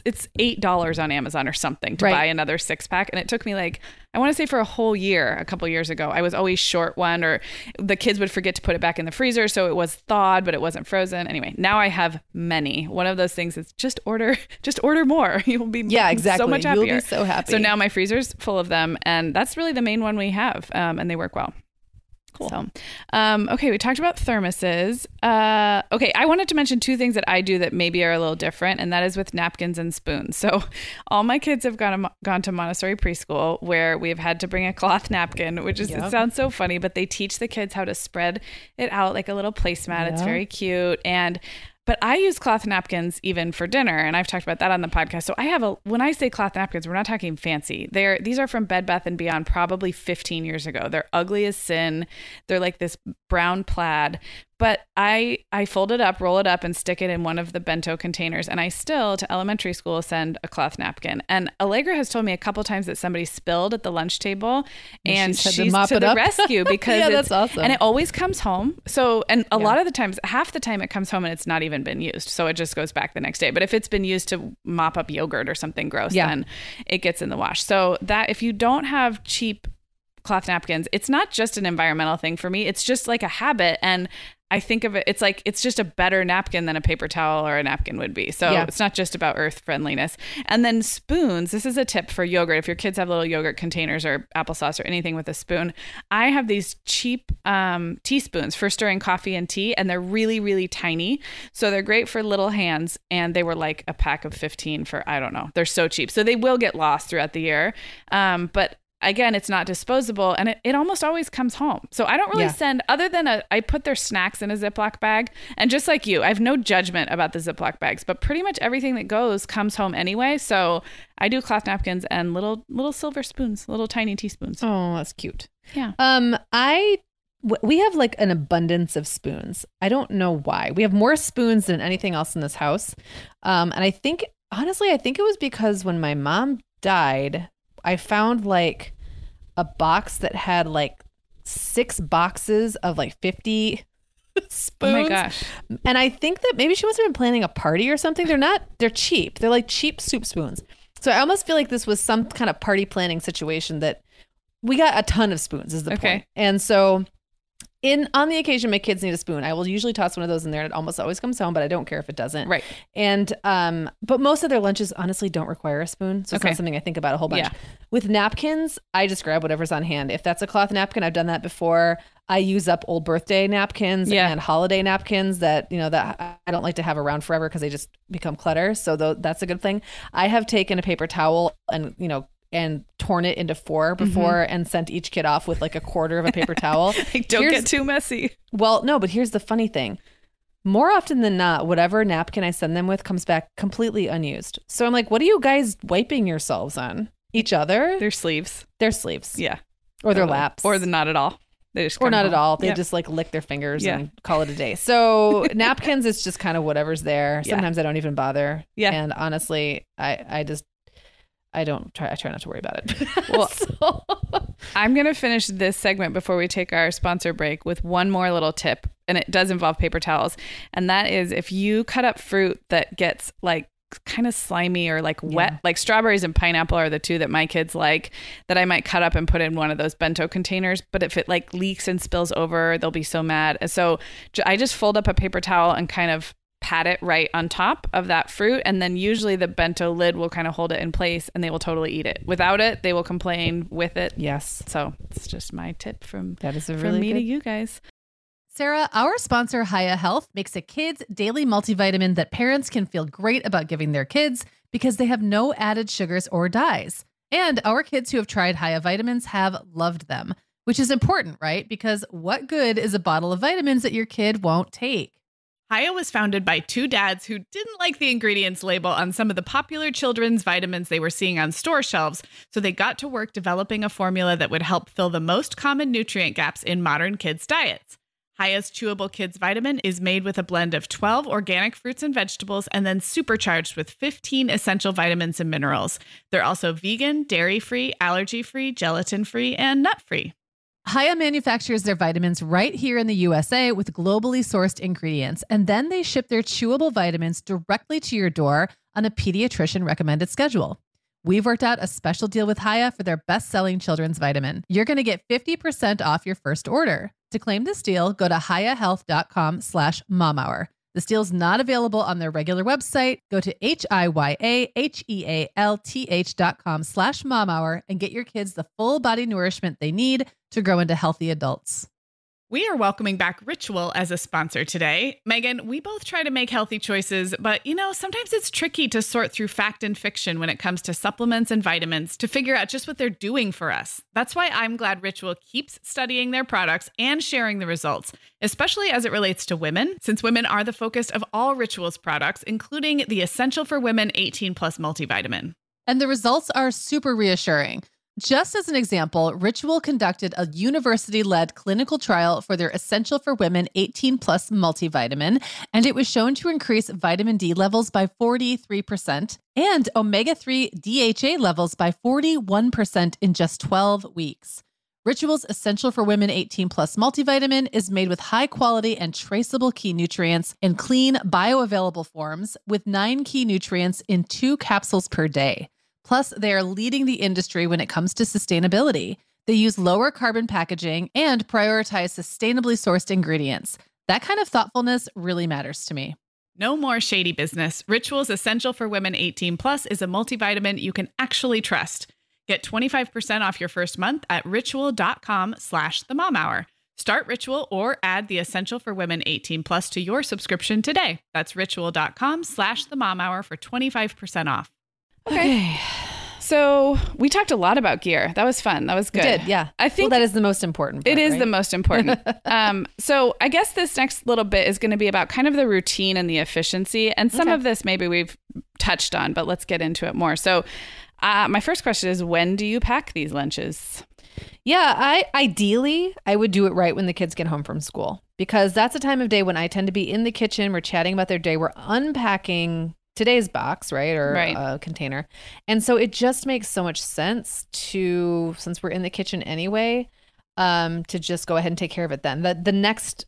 $8 on Amazon or something to buy another 6-pack. And it took me like, I want to say for a whole year, a couple years ago, I was always short one, or the kids would forget to put it back in the freezer. So it was thawed, but it wasn't frozen. Anyway, now I have many. One of those things is just order more. You'll be so much happier. You'll be so happy. So now my freezer's full of them, and that's really the main one we have. And they work well. Cool. So, okay, we talked about thermoses. Okay, I wanted to mention 2 things that I do that maybe are a little different, and that is with napkins and spoons. So all my kids have gone to Montessori preschool, where we have had to bring a cloth napkin, which is it sounds so funny, but they teach the kids how to spread it out like a little placemat. It's very cute. But I use cloth napkins even for dinner, and I've talked about that on the podcast. So when I say cloth napkins, we're not talking fancy. These are from Bed Bath & Beyond probably 15 years ago. They're ugly as sin. They're like this brown plaid. But I fold it up, roll it up, and stick it in one of the bento containers. And I still, to elementary school, send a cloth napkin. And Allegra has told me a couple times that somebody spilled at the lunch table, and she's to the rescue because that's awesome. And it always comes home. So, and a lot of the times, half the time it comes home and it's not even been used. So it just goes back the next day. But if it's been used to mop up yogurt or something gross, then it gets in the wash. So that if you don't have cheap cloth napkins, it's not just an environmental thing for me. It's just like a habit. And I think of it, it's like, it's just a better napkin than a paper towel or a napkin would be. So it's not just about earth friendliness. And then spoons, this is a tip for yogurt. If your kids have little yogurt containers or applesauce or anything with a spoon, I have these cheap teaspoons for stirring coffee and tea, and they're really, really tiny. So they're great for little hands. And they were like a pack of 15 for, I don't know, they're so cheap. So they will get lost throughout the year. But again, it's not disposable, and it almost always comes home. So I don't really send, other than I put their snacks in a Ziploc bag. And just like you, I have no judgment about the Ziploc bags, but pretty much everything that goes comes home anyway. So I do cloth napkins and little silver spoons, little tiny teaspoons. Oh, that's cute. Yeah. We have like an abundance of spoons. I don't know why. We have more spoons than anything else in this house. And I think it was because when my mom died, I found like a box that had like 6 boxes of like 50 spoons. Oh my gosh. And I think that maybe she must have been planning a party or something. They're cheap. They're like cheap soup spoons. So I almost feel like this was some kind of party planning situation that we got a ton of spoons is the point. And so on the occasion my kids need a spoon, I will usually toss one of those in there, and it almost always comes home, but I don't care if it doesn't. Right. And but most of their lunches honestly don't require a spoon, so it's not something I think about a whole bunch. Yeah. With napkins, I just grab whatever's on hand. If that's a cloth napkin, I've done that before. I use up old birthday napkins and holiday napkins that I don't like to have around forever because they just become clutter. So that's a good thing. I have taken a paper towel and and torn it into 4 before and sent each kid off with like a quarter of a paper towel. Like, don't get too messy. Well, no, but here's the funny thing. More often than not, whatever napkin I send them with comes back completely unused. So I'm like, what are you guys wiping yourselves on? Each other? Their sleeves. Their sleeves. Yeah. Or their laps. Or not at all. They just or not home. At all. They just like lick their fingers and call it a day. So napkins, it's just kind of whatever's there. Sometimes I don't even bother. Yeah. And honestly, I try not to worry about it. Well, I'm going to finish this segment before we take our sponsor break with one more little tip. And it does involve paper towels. And that is if you cut up fruit that gets like kind of slimy or like wet, like strawberries and pineapple are the two that my kids like, that I might cut up and put in one of those bento containers. But if it like leaks and spills over, they'll be so mad. And so I just fold up a paper towel and kind of pat it right on top of that fruit. And then usually the bento lid will kind of hold it in place and they will totally eat it. Without it, they will complain. With it. Yes. So it's just my tip from me to you guys. Sarah, our sponsor, Hiya Health, makes a kids' daily multivitamin that parents can feel great about giving their kids because they have no added sugars or dyes. And our kids who have tried Hiya vitamins have loved them, which is important, right? Because what good is a bottle of vitamins that your kid won't take? Hiya was founded by 2 dads who didn't like the ingredients label on some of the popular children's vitamins they were seeing on store shelves, so they got to work developing a formula that would help fill the most common nutrient gaps in modern kids' diets. Hiya's Chewable Kids Vitamin is made with a blend of 12 organic fruits and vegetables and then supercharged with 15 essential vitamins and minerals. They're also vegan, dairy-free, allergy-free, gelatin-free, and nut-free. Hiya manufactures their vitamins right here in the USA with globally sourced ingredients, and then they ship their chewable vitamins directly to your door on a pediatrician recommended schedule. We've worked out a special deal with Hiya for their best-selling children's vitamin. You're going to get 50% off your first order. To claim this deal, go to hiyahealth.com/momhour. This deal is not available on their regular website. Go to hiyahealth.com/momhour and get your kids the full body nourishment they need to grow into healthy adults. We are welcoming back Ritual as a sponsor today. Megan, we both try to make healthy choices, but sometimes it's tricky to sort through fact and fiction when it comes to supplements and vitamins to figure out just what they're doing for us. That's why I'm glad Ritual keeps studying their products and sharing the results, especially as it relates to women, since women are the focus of all Ritual's products, including the Essential for Women 18+ multivitamin. And the results are super reassuring. Just as an example, Ritual conducted a university-led clinical trial for their Essential for Women 18+ multivitamin, and it was shown to increase vitamin D levels by 43% and omega-3 DHA levels by 41% in just 12 weeks. Ritual's Essential for Women 18+ multivitamin is made with high-quality and traceable key nutrients in clean, bioavailable forms with 9 key nutrients in 2 capsules per day. Plus, they are leading the industry when it comes to sustainability. They use lower carbon packaging and prioritize sustainably sourced ingredients. That kind of thoughtfulness really matters to me. No more shady business. Ritual's Essential for Women 18+ is a multivitamin you can actually trust. Get 25% off your first month at ritual.com/themomhour. Start Ritual or add the Essential for Women 18+ to your subscription today. That's ritual.com/themomhour for 25% off. Okay. So we talked a lot about gear. That was fun. That was good. We did, yeah. I think that is the most important part, It is right? the most important. So I guess this next little bit is going to be about kind of the routine and the efficiency. And some of this maybe we've touched on, but let's get into it more. So my first question is, when do you pack these lunches? Yeah, ideally, I would do it right when the kids get home from school, because that's a time of day when I tend to be in the kitchen. We're chatting about their day. We're unpacking today's box, right? Or a container. And so it just makes so much sense since we're in the kitchen anyway, to just go ahead and take care of it then. The next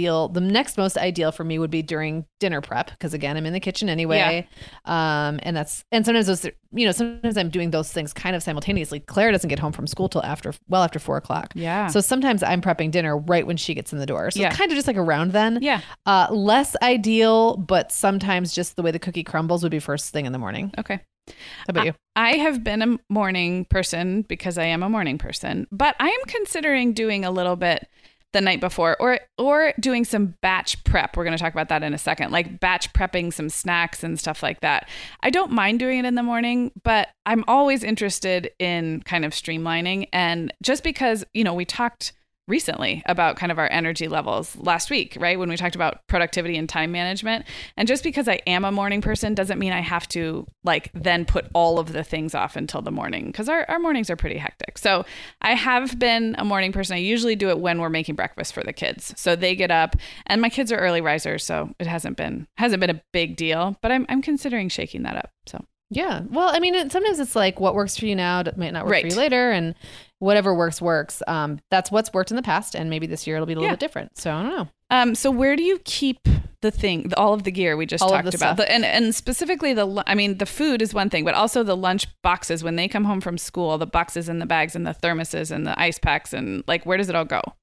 most ideal for me would be during dinner prep, because again, I'm in the kitchen anyway. Yeah. And sometimes sometimes I'm doing those things kind of simultaneously. Claire doesn't get home from school till after 4:00. Yeah. So sometimes I'm prepping dinner right when she gets in the door. So kind of just like around then. Yeah. Less ideal, but sometimes just the way the cookie crumbles would be first thing in the morning. Okay. How about you? I have been a morning person because I am a morning person, but I am considering doing a little bit the night before, or doing some batch prep. We're going to talk about that in a second, like batch prepping some snacks and stuff like that. I don't mind doing it in the morning, but I'm always interested in kind of streamlining. And just because, we talked recently about kind of our energy levels last week, right? When we talked about productivity and time management. And just because I am a morning person doesn't mean I have to then put all of the things off until the morning, because our mornings are pretty hectic. So I have been a morning person. I usually do it when we're making breakfast for the kids. So they get up, and my kids are early risers, so it hasn't been a big deal, but I'm considering shaking that up. So yeah. Well, I mean, sometimes it's like what works for you now might not work for you later, and whatever works. That's what's worked in the past, and maybe this year it'll be a little bit different. So I don't know. So where do you keep all of the gear we just talked about? And specifically the food is one thing, but also the lunch boxes when they come home from school, the boxes and the bags and the thermoses and the ice packs, and where does it all go?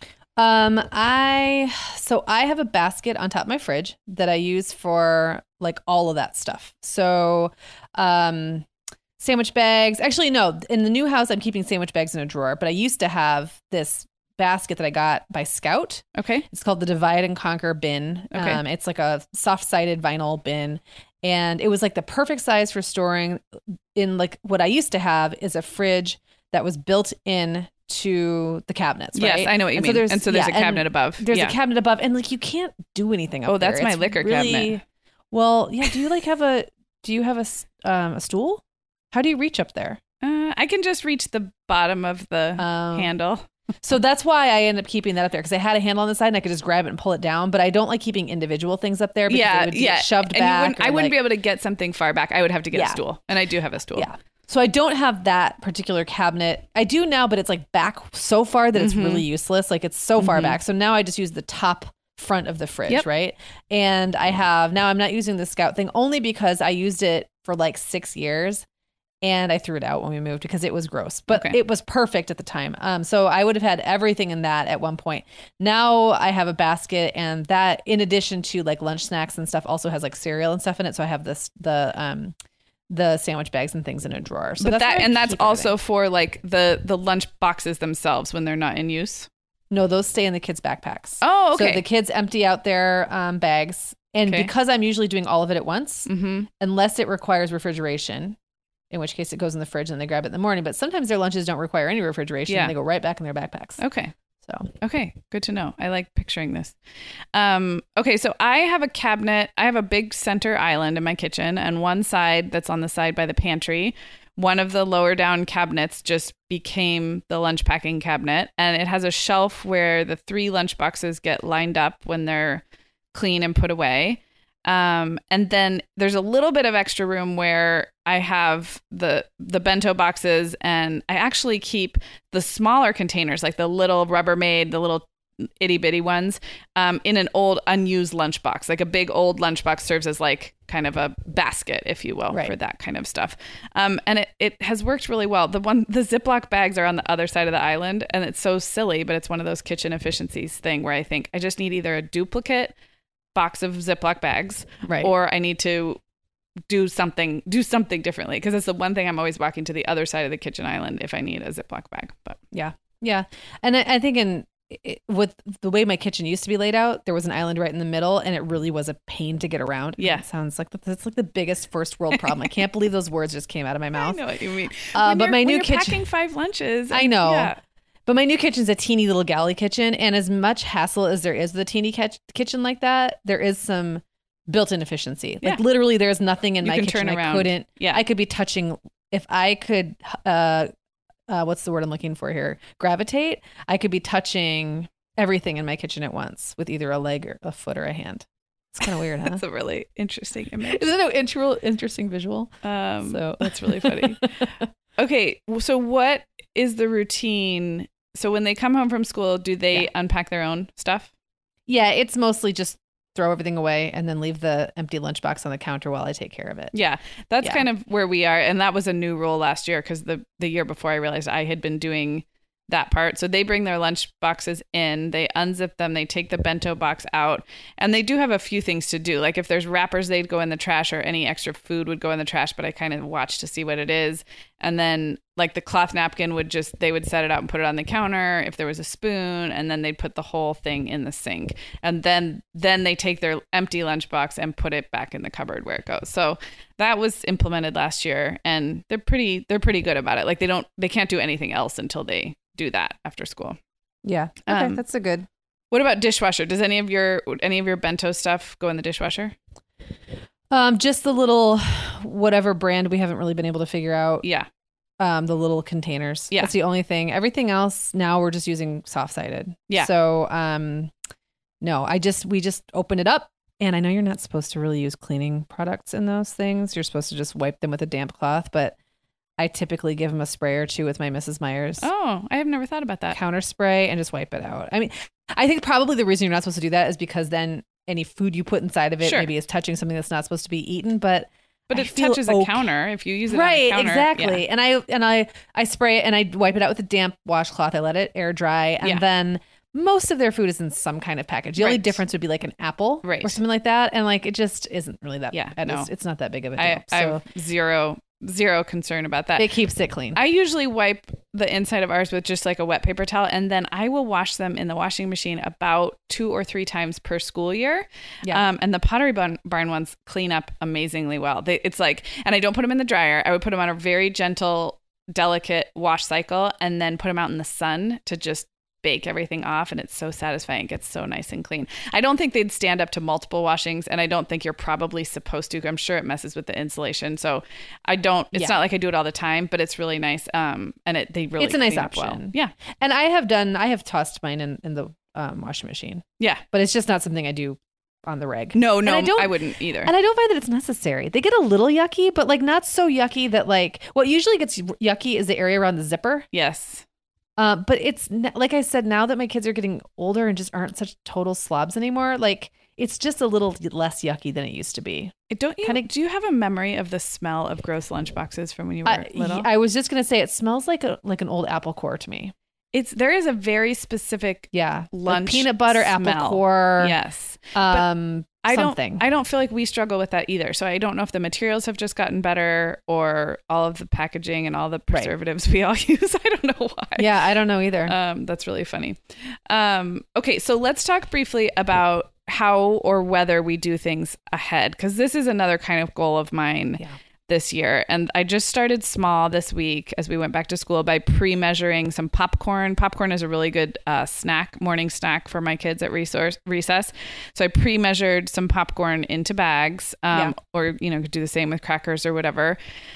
I have a basket on top of my fridge that I use for all of that stuff. So, sandwich bags. Actually, no, in the new house, I'm keeping sandwich bags in a drawer, but I used to have this basket that I got by Scout. Okay. It's called the Divide and Conquer bin. Okay. It's like a soft-sided vinyl bin. And it was the perfect size for storing in what I used to have is a fridge that was built in to the cabinets, right? Yes, I know what you mean. So there's a cabinet above. There's a cabinet above, and you can't do anything up there. Oh, that's my liquor cabinet. Well, yeah. Do you have a stool? How do you reach up there? I can just reach the bottom of the handle. So that's why I end up keeping that up there, because I had a handle on the side and I could just grab it and pull it down. But I don't like keeping individual things up there because they would get shoved back. I wouldn't be able to get something far back. I would have to get a stool, and I do have a stool. Yeah. So I don't have that particular cabinet. I do now, but it's back so far that it's really useless. It's so far back. So now I just use the top front of the fridge, right? And I'm not using the Scout thing only because I used it for 6 years and I threw it out when we moved because it was gross, but it was perfect at the time. So I would have had everything in that at one point. Now I have a basket, and that, in addition to lunch snacks and stuff, also has cereal and stuff in it. So I have the sandwich bags and things in a drawer. So that's also for the lunch boxes themselves when they're not in use. No, those stay in the kids' backpacks. Oh, okay. So the kids empty out their bags, and because I'm usually doing all of it at once, unless it requires refrigeration, in which case it goes in the fridge and they grab it in the morning. But sometimes their lunches don't require any refrigeration, and they go right back in their backpacks. Okay. Okay, good to know. I like picturing this. Okay, so I have a cabinet. I have a big center island in my kitchen, and one side that's on the side by the pantry. One of the lower down cabinets just became the lunch packing cabinet, and it has a shelf where the 3 lunch boxes get lined up when they're clean and put away. And then there's a little bit of extra room where I have the bento boxes, and I actually keep the smaller containers, the little Rubbermaid, the little itty bitty ones, in an old unused lunchbox. A big old lunchbox serves as kind of a basket, if you will, for that kind of stuff. And it has worked really well. The Ziploc bags are on the other side of the island, and it's so silly, but it's one of those kitchen efficiencies thing where I think I just need either a duplicate box of Ziploc bags, or I need to do something differently, because it's the one thing I'm always walking to the other side of the kitchen island if I need a Ziploc bag. But yeah, and I think with the way my kitchen used to be laid out, there was an island right in the middle, and it really was a pain to get around. Yeah, it sounds that's the biggest first world problem. I can't believe those words just came out of my mouth. I know what you mean. But my new kitchen, packing 5 lunches. I know. Yeah. But my new kitchen's a teeny little galley kitchen, and as much hassle as there is with a teeny kitchen like that, there is some built-in efficiency. Literally, there's nothing in my kitchen I couldn't. Yeah, I could be touching. If I could, what's the word I'm looking for here? Gravitate. I could be touching everything in my kitchen at once with either a leg or a foot or a hand. It's kind of weird, huh? That's a really interesting image. Isn't it an interesting visual? So that's really funny. Okay, so what is the routine? So when they come home from school, do they unpack their own stuff? Yeah, it's mostly just throw everything away and then leave the empty lunchbox on the counter while I take care of it. Yeah, that's kind of where we are. And that was a new rule last year, because the year before I realized I had been doing that part. So they bring their lunch boxes in, they unzip them, they take the bento box out, and they do have a few things to do. If there's wrappers, they'd go in the trash, or any extra food would go in the trash, but I kind of watch to see what it is. And then like the cloth napkin they would set it out and put it on the counter if there was a spoon, and then they'd put the whole thing in the sink. And then they take their empty lunchbox and put it back in the cupboard where it goes. So that was implemented last year, and they're pretty good about it. Like they can't do anything else until they do that after school. Yeah. Okay, that's a good. What about dishwasher? Does any of your bento stuff go in the dishwasher? Just the little whatever brand we haven't really been able to figure out. Yeah. The little containers. Yeah. That's the only thing. Everything else now we're just using soft-sided. Yeah. So no, we just open it up, and I know you're not supposed to really use cleaning products in those things. You're supposed to just wipe them with a damp cloth, but I typically give them a spray or two with my Mrs. Meyer's. Oh, I have never thought about that. Counter spray and just wipe it out. I mean, I think probably the reason you're not supposed to do that is because then any food you put inside of it maybe is touching something that's not supposed to be eaten, but it touches a counter if you use it right, on a counter. Exactly. Yeah. And I spray it and I wipe it out with a damp washcloth. I let it air dry, and then most of their food is in some kind of package. The only difference would be like an apple or something like that, and like it just isn't really that bad. No. It's not that big of a deal. I have zero concern about that. It keeps it clean. I usually wipe the inside of ours with just like a wet paper towel, and then I will wash them in the washing machine about 2 or 3 times per school year. Yeah. And the Pottery Barn ones clean up amazingly well. It's like, and I don't put them in the dryer. I would put them on a very gentle, delicate wash cycle, and then put them out in the sun to just bake everything off, and it's so satisfying. It gets so nice and clean. I don't think they'd stand up to multiple washings, and I don't think you're probably supposed to. I'm sure it messes with the insulation, so it's not like I do it all the time, but it's really nice. And it's a nice option. Well. Yeah. And I have tossed mine in the washing machine. Yeah. But it's just not something I do on the reg. No, I wouldn't either. And I don't find that it's necessary. They get a little yucky, but like not so yucky that like what usually gets yucky is the area around the zipper. Yes. But it's like I said, now that my kids are getting older and just aren't such total slobs anymore, like it's just a little less yucky than it used to be. Do you have a memory of the smell of gross lunchboxes from when you were little? I was just going to say it smells like an old apple core to me. There is a very specific lunch like peanut butter smell. Apple core. Yes. I don't feel like we struggle with that either. So I don't know if the materials have just gotten better or all of the packaging and all the preservatives we all use. I don't know why. Yeah, I don't know either. That's really funny. Okay, so let's talk briefly about how or whether we do things ahead, because this is another kind of goal of mine this year. And I just started small this week as we went back to school by pre-measuring some popcorn. Popcorn is a really good morning snack for my kids at recess. So I pre-measured some popcorn into bags, or could do the same with crackers or whatever.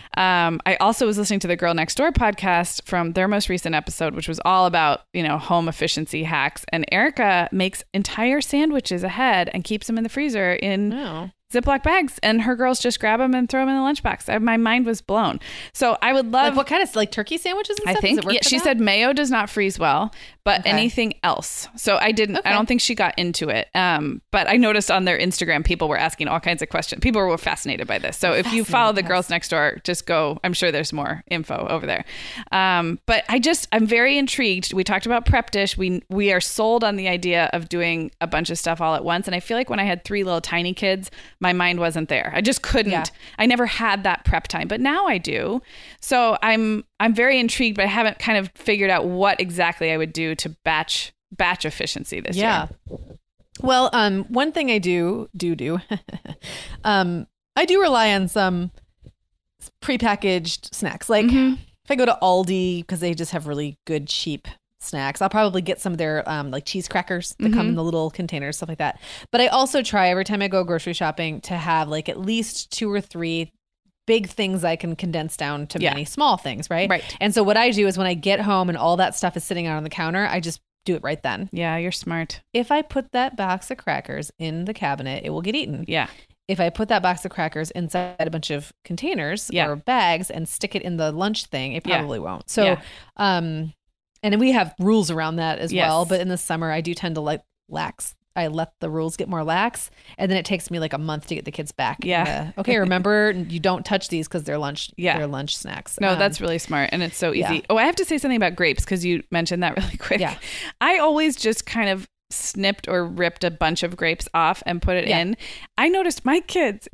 I also was listening to the Girl Next Door podcast from their most recent episode, which was all about, home efficiency hacks. And Erica makes entire sandwiches ahead and keeps them in the freezer in Ziploc bags, and her girls just grab them and throw them in the lunchbox. My mind was blown. So I would love... Like what kind of, like turkey sandwiches and stuff? I think, she said mayo does not freeze well, but anything else. So I don't think she got into it. But I noticed on their Instagram, people were asking all kinds of questions. People were fascinated by this. So if you follow the Girls Next Door, just go. I'm sure there's more info over there. But I'm very intrigued. We talked about Prep Dish. We are sold on the idea of doing a bunch of stuff all at once. And I feel like when I had 3 little tiny kids, my mind wasn't there. I just couldn't. Yeah. I never had that prep time, but now I do. So I'm very intrigued, but I haven't kind of figured out what exactly I would do to batch efficiency this year. Well, one thing I do I do rely on some prepackaged snacks. Like if I go to Aldi, because they just have really good cheap snacks, I'll probably get some of their like cheese crackers that come in the little containers, stuff like that. But I also try every time I go grocery shopping to have like at least 2 or 3 big things I can condense down to many small things, right? And so what I do is when I get home and all that stuff is sitting out on the counter, I just do it right then. Yeah, you're smart. If I put that box of crackers in the cabinet, it will get eaten. Yeah. If I put that box of crackers inside a bunch of containers or bags and stick it in the lunch thing, it probably won't. So, and we have rules around that as well. But in the summer, I do tend to I let the rules get more lax, and then it takes me like a month to get the kids back. Okay, remember, you don't touch these because they're lunch snacks. No, that's really smart, and it's so easy. Oh, I have to say something about grapes because you mentioned that really quick. I always just kind of snipped or ripped a bunch of grapes off and put it in. I noticed my kids,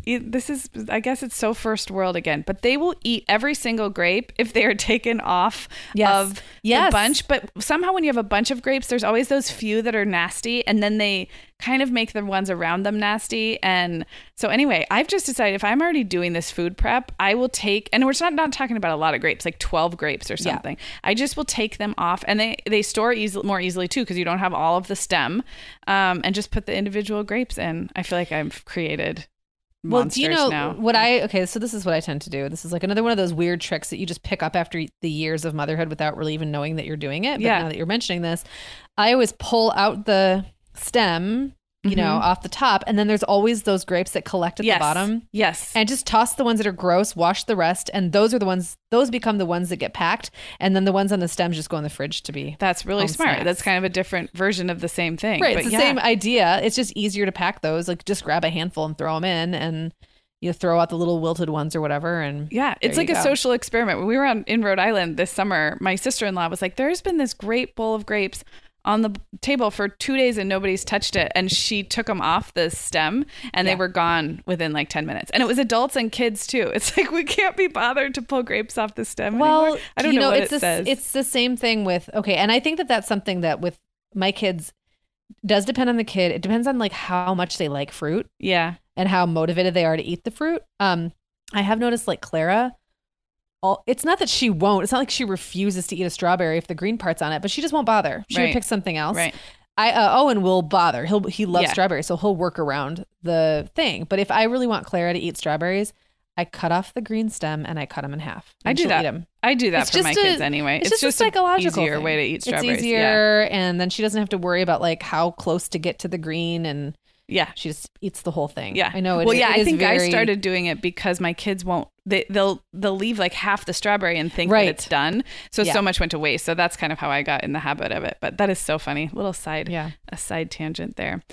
I guess it's so first world again, but they will eat every single grape if they are taken off of the bunch. But somehow when you have a bunch of grapes, there's always those few that are nasty, and then they kind of make the ones around them nasty. And so anyway, I've just decided if I'm already doing this food prep, I will take, and we're not talking about a lot of grapes, like 12 grapes or something. I just will take them off, and they store more easily too, because you don't have all of the stem, and just put the individual grapes in. I feel like I've created monsters do you know now. So this is what I tend to do. This is like another one of those weird tricks that you just pick up after the years of motherhood without really even knowing that you're doing it. But now that you're mentioning this, I always pull out the stem, you know, off the top, and then there's always those grapes that collect at the bottom. Yes. And just toss the ones that are gross, wash the rest, and those become the ones that get packed, and then the ones on the stems just go in the fridge to be. That's really smart. Snacks. That's kind of a different version of the same thing. Right, it's the same idea. It's just easier to pack those. Like just grab a handful and throw them in, and you throw out the little wilted ones or whatever. And it's like a social experiment. When we were in Rhode Island this summer, my sister-in-law was like, "There's been this great bowl of grapes on the table for 2 days and nobody's touched it." And she took them off the stem and they were gone within like 10 minutes. And it was adults and kids too. It's like, we can't be bothered to pull grapes off the stem anymore. I don't know what it says. It's the same thing with, and I think that's something that with my kids does depend on the kid. It depends on like how much they like fruit. Yeah. And how motivated they are to eat the fruit. I have noticed like Clara, it's not that she won't. It's not like she refuses to eat a strawberry if the green part's on it, but she just won't bother. She would pick something else. Right. Owen will bother. He loves strawberries, so he'll work around the thing. But if I really want Clara to eat strawberries, I cut off the green stem and I cut them in half. I do that. I do that for my kids anyway. It's just a psychological easier way to eat strawberries. It's easier, and then she doesn't have to worry about like how close to get to the green, and she just eats the whole thing. Yeah, I know. I think I started doing it because my kids won't. They'll leave like half the strawberry and think that it's done. So much went to waste. So that's kind of how I got in the habit of it. But that is so funny. Little a side tangent there.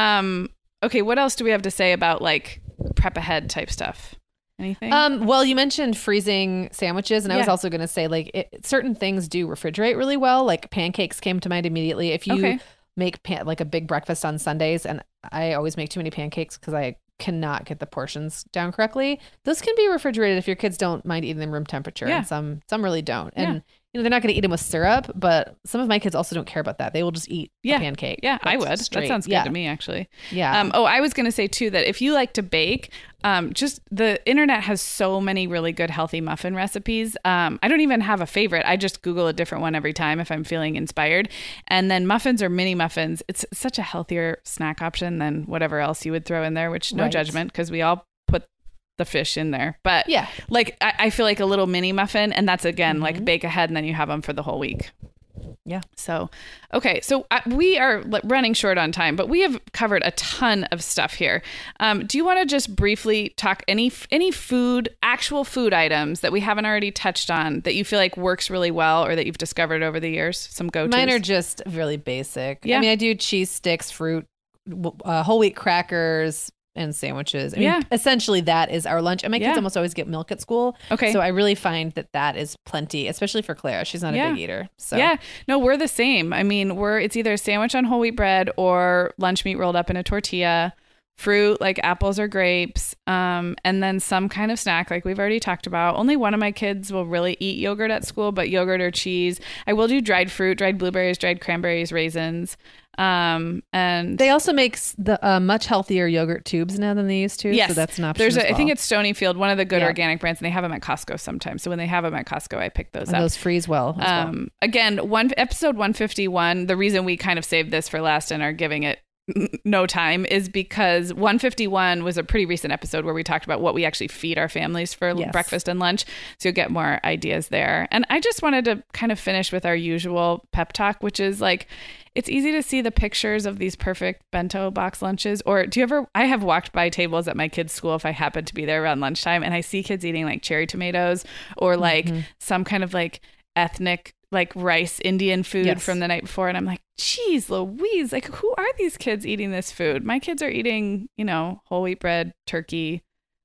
Okay, what else do we have to say about like prep ahead type stuff? Anything? Well, you mentioned freezing sandwiches, and I was also going to say like certain things do refrigerate really well. Like pancakes came to mind immediately. If you make like a big breakfast on Sundays, and I always make too many pancakes because I cannot get the portions down correctly. Those can be refrigerated if your kids don't mind eating them room temperature, and some really don't. And you know, they're not going to eat them with syrup, but some of my kids also don't care about that. They will just eat a pancake. Yeah, I would. Straight. That sounds good to me, actually. Yeah. I was going to say too that if you like to bake, just the internet has so many really good healthy muffin recipes. I don't even have a favorite. I just Google a different one every time if I'm feeling inspired. And then muffins or mini muffins, it's such a healthier snack option than whatever else you would throw in there, which no judgment, because we all put the fish in there. But like I feel like a little mini muffin, and that's again like bake ahead and then you have them for the whole week. Yeah. So, okay. So we are running short on time, but we have covered a ton of stuff here. Do you want to just briefly talk any actual food items that we haven't already touched on that you feel like works really well or that you've discovered over the years? Some go-tos? Mine are just really basic. Yeah. I mean, I do cheese sticks, fruit, whole wheat crackers, and sandwiches. I mean, essentially that is our lunch. And my kids almost always get milk at school. Okay. So I really find that is plenty, especially for Clara. She's not a big eater. So no, we're the same. I mean, it's either a sandwich on whole wheat bread or lunch meat rolled up in a tortilla, fruit like apples or grapes, and then some kind of snack like we've already talked about. Only one of my kids will really eat yogurt at school, but yogurt or cheese. I will do dried fruit, dried blueberries, dried cranberries, raisins. And they also make the much healthier yogurt tubes now than they used to. Yes, so that's an option. I think it's Stonyfield, one of the good organic brands, and they have them at Costco sometimes. So when they have them at Costco, I pick those up. Those freeze well. Again, episode 151. The reason we kind of saved this for last and are giving it no time is because 151 was a pretty recent episode where we talked about what we actually feed our families for breakfast and lunch. So you'll get more ideas there. And I just wanted to kind of finish with our usual pep talk, which is like, it's easy to see the pictures of these perfect bento box lunches. Or I have walked by tables at my kids' school if I happen to be there around lunchtime, and I see kids eating like cherry tomatoes or like some kind of like ethnic like rice Indian food from the night before. And I'm like, geez Louise, like who are these kids eating this food? My kids are eating, whole wheat bread, turkey,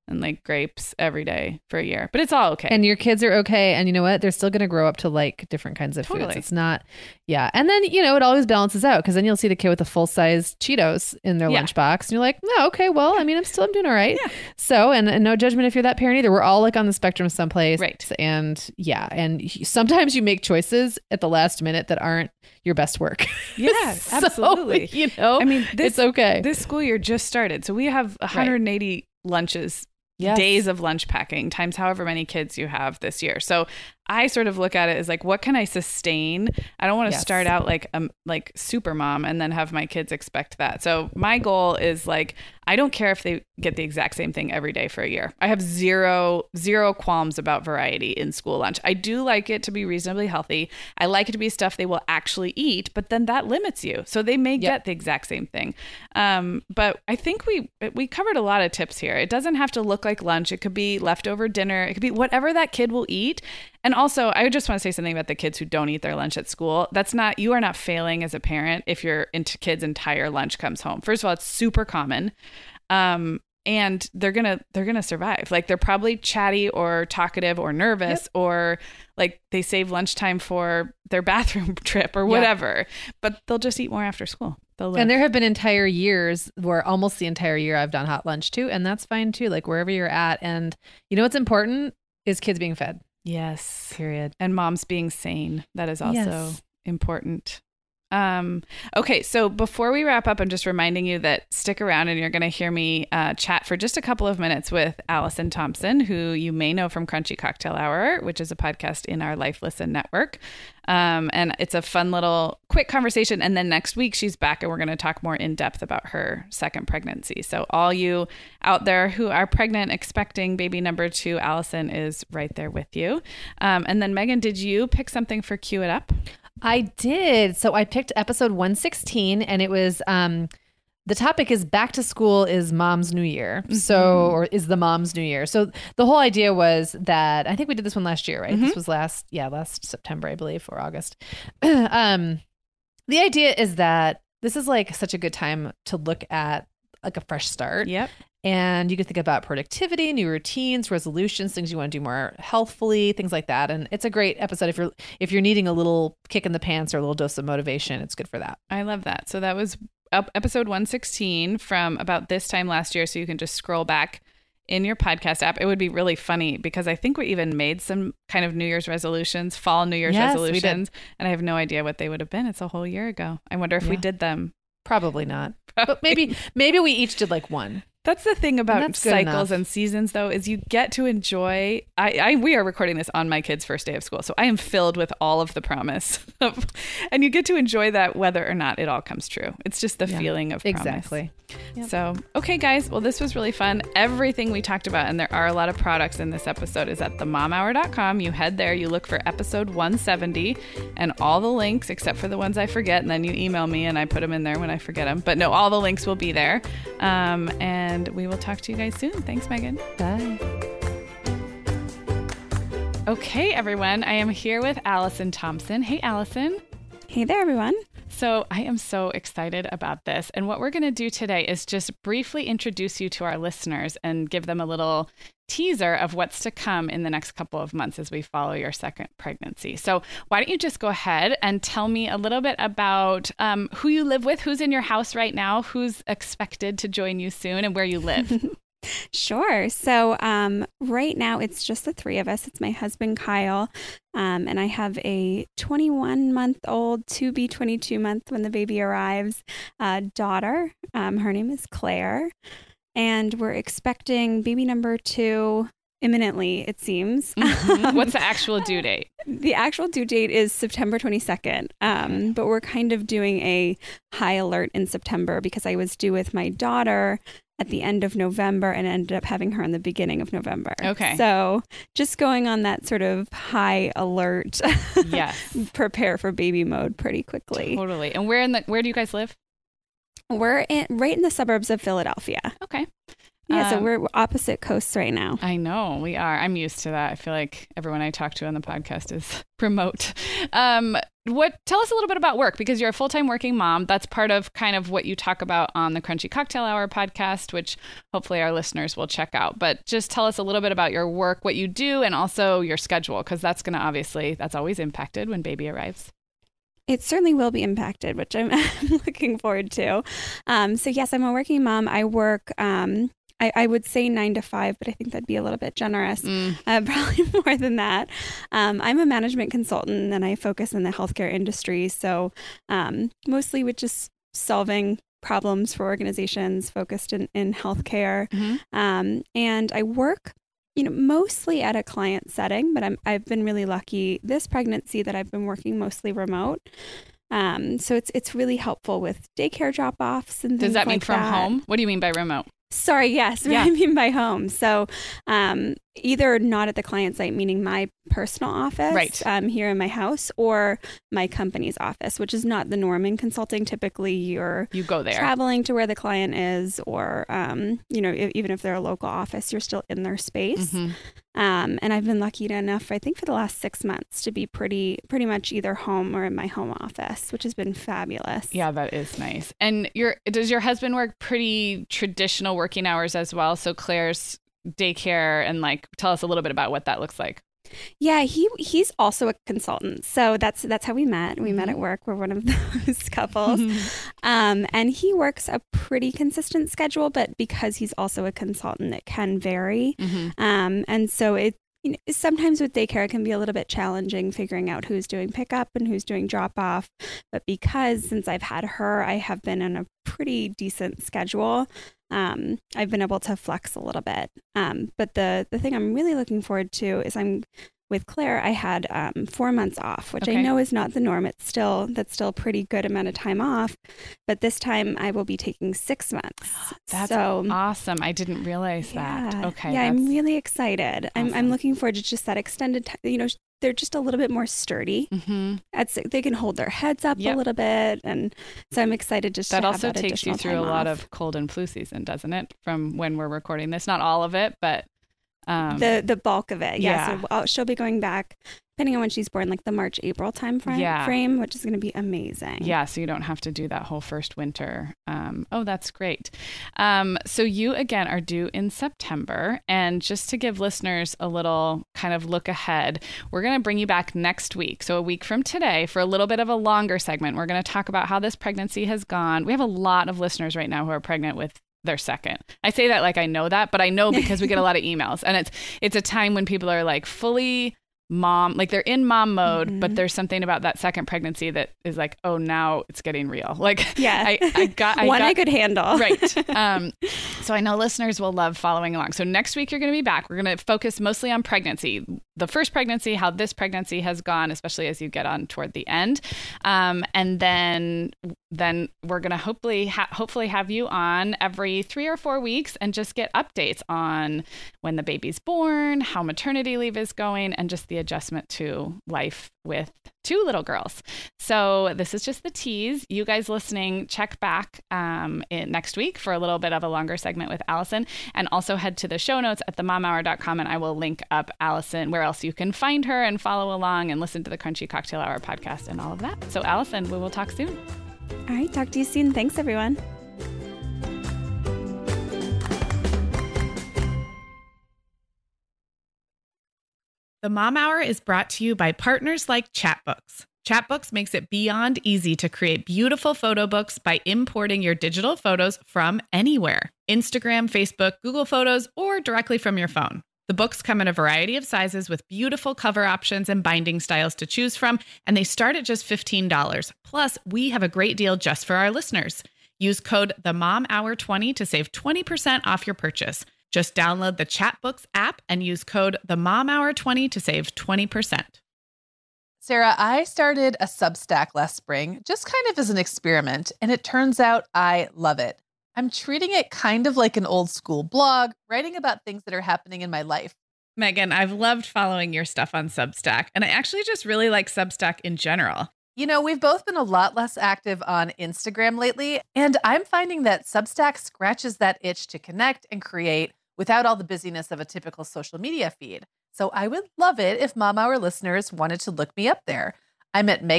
and like grapes every day for a year, but it's all okay. And your kids are okay. And you know what? They're still going to grow up to like different kinds of foods. It's not, yeah. And then, you know, it always balances out because then you'll see the kid with a full-size Cheetos in their lunchbox and you're like, no, okay, well, I mean, I'm doing all right. Yeah. So, and no judgment if you're that parent either. We're all like on the spectrum someplace. Right. And yeah. And sometimes you make choices at the last minute that aren't your best work. Yeah, so, absolutely. You know, I mean, it's okay. This school year just started. So we have 180 lunches, days of lunch packing times however many kids you have this year. So I sort of look at it as like, what can I sustain? I don't want to start out like super mom and then have my kids expect that. So my goal is like, I don't care if they get the exact same thing every day for a year. I have zero qualms about variety in school lunch. I do like it to be reasonably healthy. I like it to be stuff they will actually eat, but then that limits you. So they may get the exact same thing. But I think we covered a lot of tips here. It doesn't have to look like lunch. It could be leftover dinner. It could be whatever that kid will eat. And also, I just want to say something about the kids who don't eat their lunch at school. You are not failing as a parent if your kid's entire lunch comes home. First of all, it's super common. And they're gonna survive. Like they're probably chatty or talkative or nervous or like they save lunchtime for their bathroom trip or whatever, but they'll just eat more after school. And there have been entire years where almost the entire year I've done hot lunch too. And that's fine too. Like wherever you're at. And you know, what's important is kids being fed. Yes. Period. And moms being sane. That is also important. Okay, so before we wrap up, I'm just reminding you that stick around and you're going to hear me chat for just a couple of minutes with Allison Thompson, who you may know from Crunchy Cocktail Hour, which is a podcast in our Life Listen network. And it's a fun little quick conversation. And then next week she's back and we're going to talk more in depth about her second pregnancy. So all you out there who are pregnant, expecting baby number 2, Allison is right there with you. And then Megan, did you pick something for Cue It Up? I did. So I picked episode 116 and it was, the topic is back to school is mom's new year. Or is the mom's new year. So the whole idea was that, I think we did this one last year, right? This was last September, I believe, or August. The idea is that this is like such a good time to look at like a fresh start. Yep. And you can think about productivity, new routines, resolutions, things you want to do more healthfully, things like that. And it's a great episode if you're needing a little kick in the pants or a little dose of motivation. It's good for that. I love that. So that was episode 116 from about this time last year. So you can just scroll back in your podcast app. It would be really funny because I think we even made some kind of New Year's resolutions, fall New Year's resolutions. And I have no idea what they would have been. It's a whole year ago. I wonder if we did them. Probably not. But maybe we each did like one. That's the thing about cycles and seasons, though, is you get to enjoy. We are recording this on my kid's first day of school, so I am filled with all of the promise, and you get to enjoy that whether or not it all comes true. It's just the feeling of promise. Exactly. Yep. So, okay, guys. Well, this was really fun. Everything we talked about, and there are a lot of products in this episode, is at themomhour.com. You head there, you look for episode 170, and all the links, except for the ones I forget, and then you email me, and I put them in there when I forget them. But no, all the links will be there. And we will talk to you guys soon. Thanks, Megan. Bye. Okay, everyone. I am here with Allison Thompson. Hey, Allison. Hey there, everyone. So I am so excited about this. And what we're going to do today is just briefly introduce you to our listeners and give them a little teaser of what's to come in the next couple of months as we follow your second pregnancy. So why don't you just go ahead and tell me a little bit about who you live with, who's in your house right now, who's expected to join you soon, and where you live. Sure. So right now it's just the three of us. It's my husband, Kyle, and I have a 21-month-old to be 22-month when the baby arrives daughter. Her name is Claire. And we're expecting baby number 2 imminently, it seems. What's the actual due date? The actual due date is September 22nd. But we're kind of doing a high alert in September because I was due with my daughter at the end of November and ended up having her in the beginning of November. Okay. So just going on that sort of high alert, prepare for baby mode pretty quickly. Totally. And where do you guys live? We're right in the suburbs of Philadelphia. Okay. Yeah, so we're opposite coasts right now. I know, we are. I'm used to that. I feel like everyone I talk to on the podcast is remote. tell us a little bit about work, because you're a full-time working mom. That's part of kind of what you talk about on the Crunchy Cocktail Hour podcast, which hopefully our listeners will check out. But just tell us a little bit about your work, what you do, and also your schedule, because that's always impacted when baby arrives. It certainly will be impacted, which I'm looking forward to. So yes, I'm a working mom. I work, I would say 9 to 5, but I think that'd be a little bit generous. Probably more than that. I'm a management consultant and I focus in the healthcare industry. So mostly with just solving problems for organizations focused in healthcare. And I work mostly at a client setting, but I've been really lucky this pregnancy that I've been working mostly remote. So it's really helpful with daycare drop-offs and things like that. Does that mean from home? What do you mean by remote? Sorry, yes, what I mean by home. So either not at the client site, meaning my personal office here in my house, or my company's office, which is not the norm in consulting. Typically, you go there, traveling to where the client is, or even if they're a local office, you're still in their space. And I've been lucky enough, I think, for the last 6 months to be pretty much either home or in my home office, which has been fabulous. Yeah, that is nice. And does your husband work pretty traditional working hours as well? So Claire's daycare, and tell us a little bit about what that looks like. Yeah, he's also a consultant. So that's how we met. We met at work. We're one of those couples. And he works a pretty consistent schedule, but because he's also a consultant, it can vary. And so sometimes with daycare, it can be a little bit challenging figuring out who's doing pickup and who's doing drop off. But since I've had her, I have been on a pretty decent schedule. I've been able to flex a little bit. But the thing I'm really looking forward to is with Claire, I had 4 months off, which I know is not the norm. That's still a pretty good amount of time off. But this time I will be taking 6 months. That's awesome. I didn't realize that. Okay. Yeah, I'm really excited. Awesome. I'm looking forward to just that extended time. They're just a little bit more sturdy. They can hold their heads up a little bit. And so I'm excited to that also takes you through a lot of cold and flu season, doesn't it? From when we're recording this, not all of it, but the bulk of it. Yeah. So she'll be going back, depending on when she's born, like the March, April time frame, which is going to be amazing. Yeah. So you don't have to do that whole first winter. That's great. So you, again, are due in September. And just to give listeners a little kind of look ahead, we're going to bring you back next week. So a week from today for a little bit of a longer segment. We're going to talk about how this pregnancy has gone. We have a lot of listeners right now who are pregnant with their second. I say that like I know that, but I know because we get a lot of emails, and it's a time when people are fully mom, they're in mom mode, but there's something about that second pregnancy that is oh, now it's getting real. I could handle. Right. So I know listeners will love following along. So next week you're going to be back. We're going to focus mostly on pregnancy, the first pregnancy, how this pregnancy has gone, especially as you get on toward the end. And then we're going to hopefully have you on every 3 or 4 weeks and just get updates on when the baby's born, how maternity leave is going, and just the adjustment to life with 2 little girls. So this is just the tease. You guys listening, check back next week for a little bit of a longer segment with Allison, and also head to the show notes at themomhour.com, and I will link up Allison where else you can find her and follow along and listen to the Crunchy Cocktail Hour podcast and all of that. So Allison, we will talk soon. All right. Talk to you soon. Thanks, everyone. The Mom Hour is brought to you by partners like Chatbooks. Chatbooks makes it beyond easy to create beautiful photo books by importing your digital photos from anywhere. Instagram, Facebook, Google Photos, or directly from your phone. The books come in a variety of sizes with beautiful cover options and binding styles to choose from, and they start at just $15. Plus, we have a great deal just for our listeners. Use code TheMomHour20 to save 20% off your purchase. Just download the Chatbooks app and use code TheMomHour20 to save 20%. Sarah, I started a Substack last spring, just kind of as an experiment, and it turns out I love it. I'm treating it kind of like an old school blog, writing about things that are happening in my life. Megan, I've loved following your stuff on Substack, and I actually just really like Substack in general. We've both been a lot less active on Instagram lately, and I'm finding that Substack scratches that itch to connect and create without all the busyness of a typical social media feed. So I would love it if Mom Hour listeners wanted to look me up there. I'm at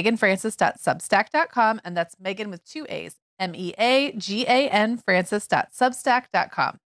meganfrancis.substack.com, and that's Megan with 2 A's, MEAGAN Francis.substack.com.